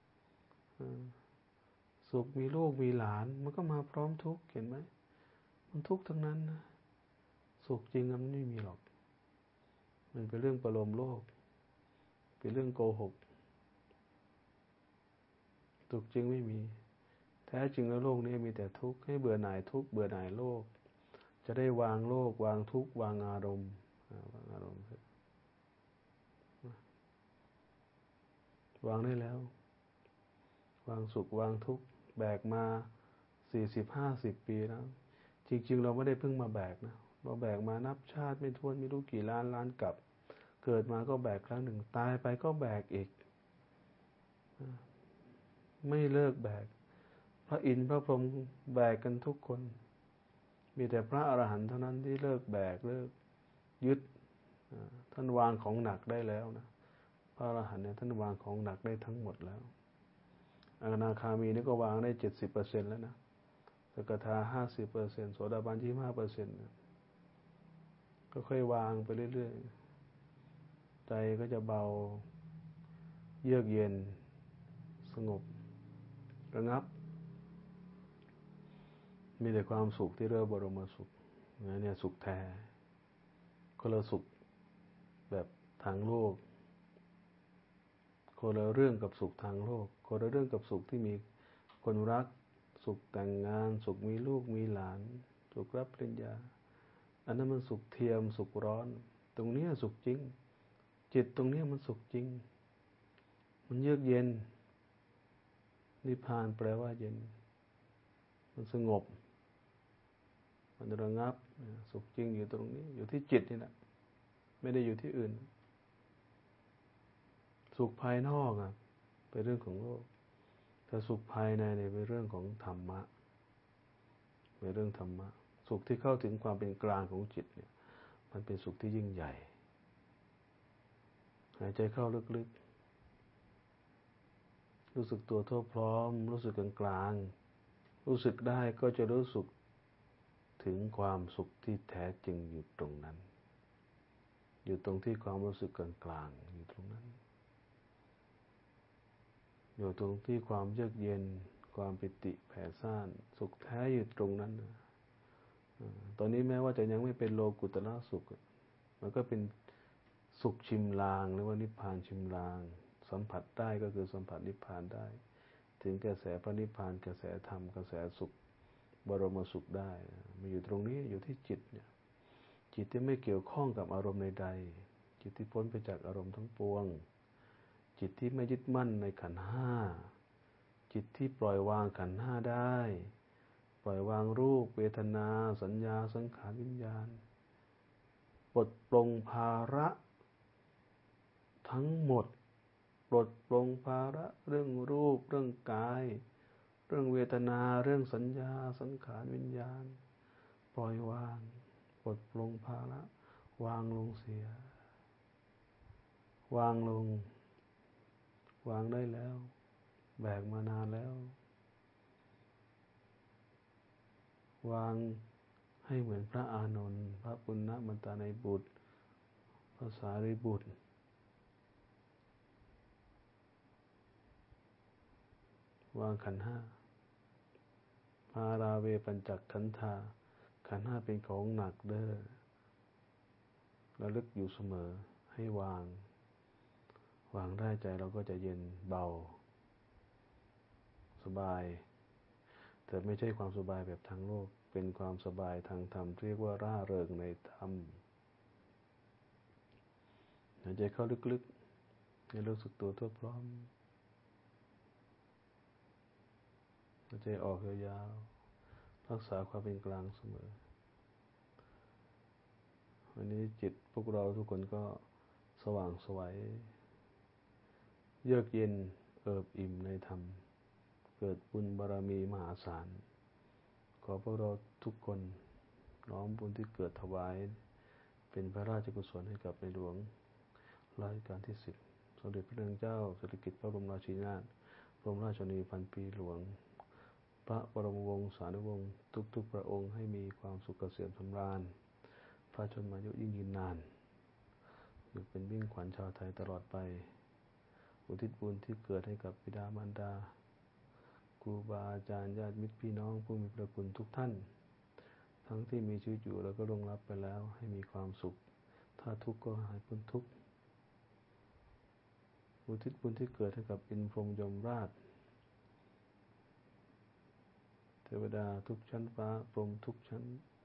สุขมีลูกมีหลานมันก็มาพร้อมทุกข์เห็นไหมมันทุกข์ทั้งนั้นนะสุขจริงมันไม่มีหรอกมันเป็นเรื่องประโลมโลกเป็นเรื่องโกหกสุขจริงไม่มีแท้จริงแล้วโลกนี้มีแต่ทุกข์ให้เบื่อหน่ายทุกข์เบื่อหน่ายโลกจะได้วางโลกวางทุกข์วางอารมณ์วางอารมณ์วางได้แล้ววางสุขวางทุกข์แบกมาสี่สิบห้าสิบปีแล้วจริงๆเราไม่ได้เพิ่งมาแบกนะเราแบกมานับชาติไม่ถ้วนไม่รู้กี่ล้านล้านกับเกิดมาก็แบกครั้งหนึ่งตายไปก็แบกอีกไม่เลิกแบกพระอินทร์พระพรหมแบกกันทุกคนมีแต่พระอรหันต์เท่านั้นที่เลิกแบกเลิกยึดท่านวางของหนักได้แล้วนะพระอรหันต์เนี่ยท่านวางของหนักได้ทั้งหมดแล้วอนาคามีนี่ก็วางได้เจ็ดสิบเปอร์เซ็นต์แล้วนะสกทาห้าสิบเปอร์เซ็นต์โสดาบันยี่สิบห้าเปอร์เซ็นต์ก็ค่อยวางไปเรื่อยๆใจก็จะเบาเยือกเย็นสงบระงับมีแต่ความสุขที่เรียกบรมสุขเนี่ยสุขแท้คนละสุขแบบทางโลกคนละเรื่องกับสุขทางโลกคนละเรื่องกับสุขที่มีคนรักสุขแต่งงานสุขมีลูกมีหลานสุขรับปริญญาอันนั้นมันสุขเทียมสุขร้อนตรงนี้สุขจริงจิตตรงนี้มันสุขจริงมันเยือกเย็นนิพพานแปลว่าเย็นมันสงบมันระงับสุขจริงอยู่ตรงนี้อยู่ที่จิตนี่แหละไม่ได้อยู่ที่อื่นสุขภายนอกอ่ะเป็นเรื่องของโลกแต่สุขภายในเนี่ยเป็นเรื่องของธรรมะเป็นเรื่องธรรมะสุขที่เข้าถึงความเป็นกลางของจิตเนี่ยมันเป็นสุขที่ยิ่งใหญ่หายใจเข้าลึกๆรู้สึกตัวทั่วพร้อมรู้สึกกลางๆรู้สึกได้ก็จะรู้สึกถึงความสุขที่แท้จริงอยู่ตรงนั้นอยู่ตรงที่ความรู้สึกกลางๆอยู่ตรงนั้นอยู่ตรงที่ความเยือกเย็นความปิติแผ่ซ่านสุขแท้อยู่ตรงนั้นตอนนี้แม้ว่าจะยังไม่เป็นโลกุตตรสุขมันก็เป็นสุขชิมลางหรือว่านิพพานชิมลางสัมผัสได้ก็คือสัมผัสนิพพานได้ถึงกระแสพระนิพพานกระแสธรรมกระแสสุขบรมสุขได้มันอยู่ตรงนี้อยู่ที่จิตเนี่ยจิตที่ไม่เกี่ยวข้องกับอารมณ์ใดๆจิตที่พ้นไปจากอารมณ์ทั้งปวงจิตที่ไม่ยึดมั่นในขันธ์ห้าจิตที่ปล่อยวางขันธ์ห้าได้ปล่อยวางรูปเวทนาสัญญาสังขารวิญญาณปลดปลงภาระทั้งหมดปลดปลงภาระเรื่องรูปเรื่องกายเรื่องเวทนาเรื่องสัญญาสังขารวิญญาณปล่อยวางปลดปลงภาระวางลงเสียวางลงวางได้แล้วแบกมานานแล้ววางให้เหมือนพระอานนท์พระปุณณมันตาในบุตรพระสารีบุตรวางขันธ์ห้าพาราเวปัญจขันธาขันธ์ห้าเป็นของหนักเด้อระลึกอยู่เสมอให้วางวางได้ใจเราก็จะเย็นเบาสบายแต่ไม่ใช่ความสบายแบบทางโลกเป็นความสบายทางธรรมเรียกว่าร่าเริงในธรรมหายใจเข้าลึกๆให้รู้สึกตัวทั่วพร้อมหายใจออกยาวๆรักษาความเป็นกลางเสมอวันนี้จิตพวกเราทุกคนก็สว่างไสวเยือกเย็นเอิบอิ่มในธรรมเกิดบุญบารมีมหาศาลขอพวกเราทุกคนน้อมบุญที่เกิดถวายเป็นพระราชกุศลให้กับในหลวงรัชกาลที่สิบสมเด็จพระนางเจ้าสิริกิติ์พระบรมราชินีนาถบรมราชชนนีพันปีหลวงพระบรมวงศานุวงศ์ทุกๆพระองค์ให้มีความสุขเกษมสำราญพระชนมายุยิ่งยืนนานอยู่เป็นมิ่งขวัญชาวไทยตลอดไปอุทิศบุญที่เกิดให้กับบิดามารดาครูบาอาจารย์ญาติมิตรพี่น้องผู้มีพระคุณทุกท่านทั้งที่มีชีวิตอยู่แล้วก็ล่วงลับไปแล้วให้มีความสุขถ้าทุกข์ก็หายพ้นทุกข์อุทิศบุญที่เกิดให้กับอินทร์พรหมยมราชเทวดาทุกชั้นฟ้าพรหมทุกชั้น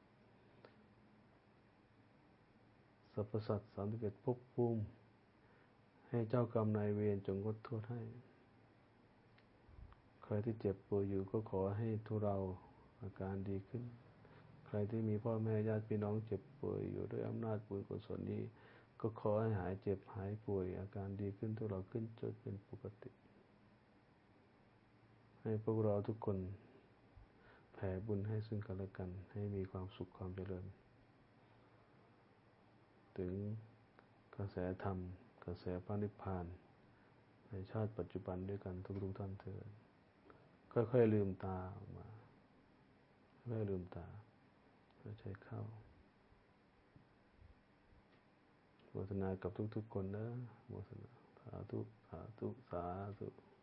สรรพสัตว์สามสิบเอ็ดภพภูมิให้เจ้ากรรมนายเวรจงลดโทษให้ใครที่เจ็บป่วยอยู่ก็ขอให้ทุเราอาการดีขึ้นใครที่มีพ่อแม่ญาติพี่น้องเจ็บป่วยอยู่ด้วยอำนาจบุญกุศลนี้ก็ขอให้หายเจ็บหายป่วยอาการดีขึ้นทุเราขึ้นจนเป็นปกติให้พวกเราทุกคนแผ่บุญให้ซึ่งกันและกันให้มีความสุขความเจริญถึงกระแสธรรมกระแสพระนิพพานในชาติปัจจุบันด้วยกันทุกๆท่านเถิดค่อยๆลืมตาออกมาค่อยๆลืมตาหายใจเข้าโมทนากับทุกๆคนนะโมทนาสาธุสาธุสาธุ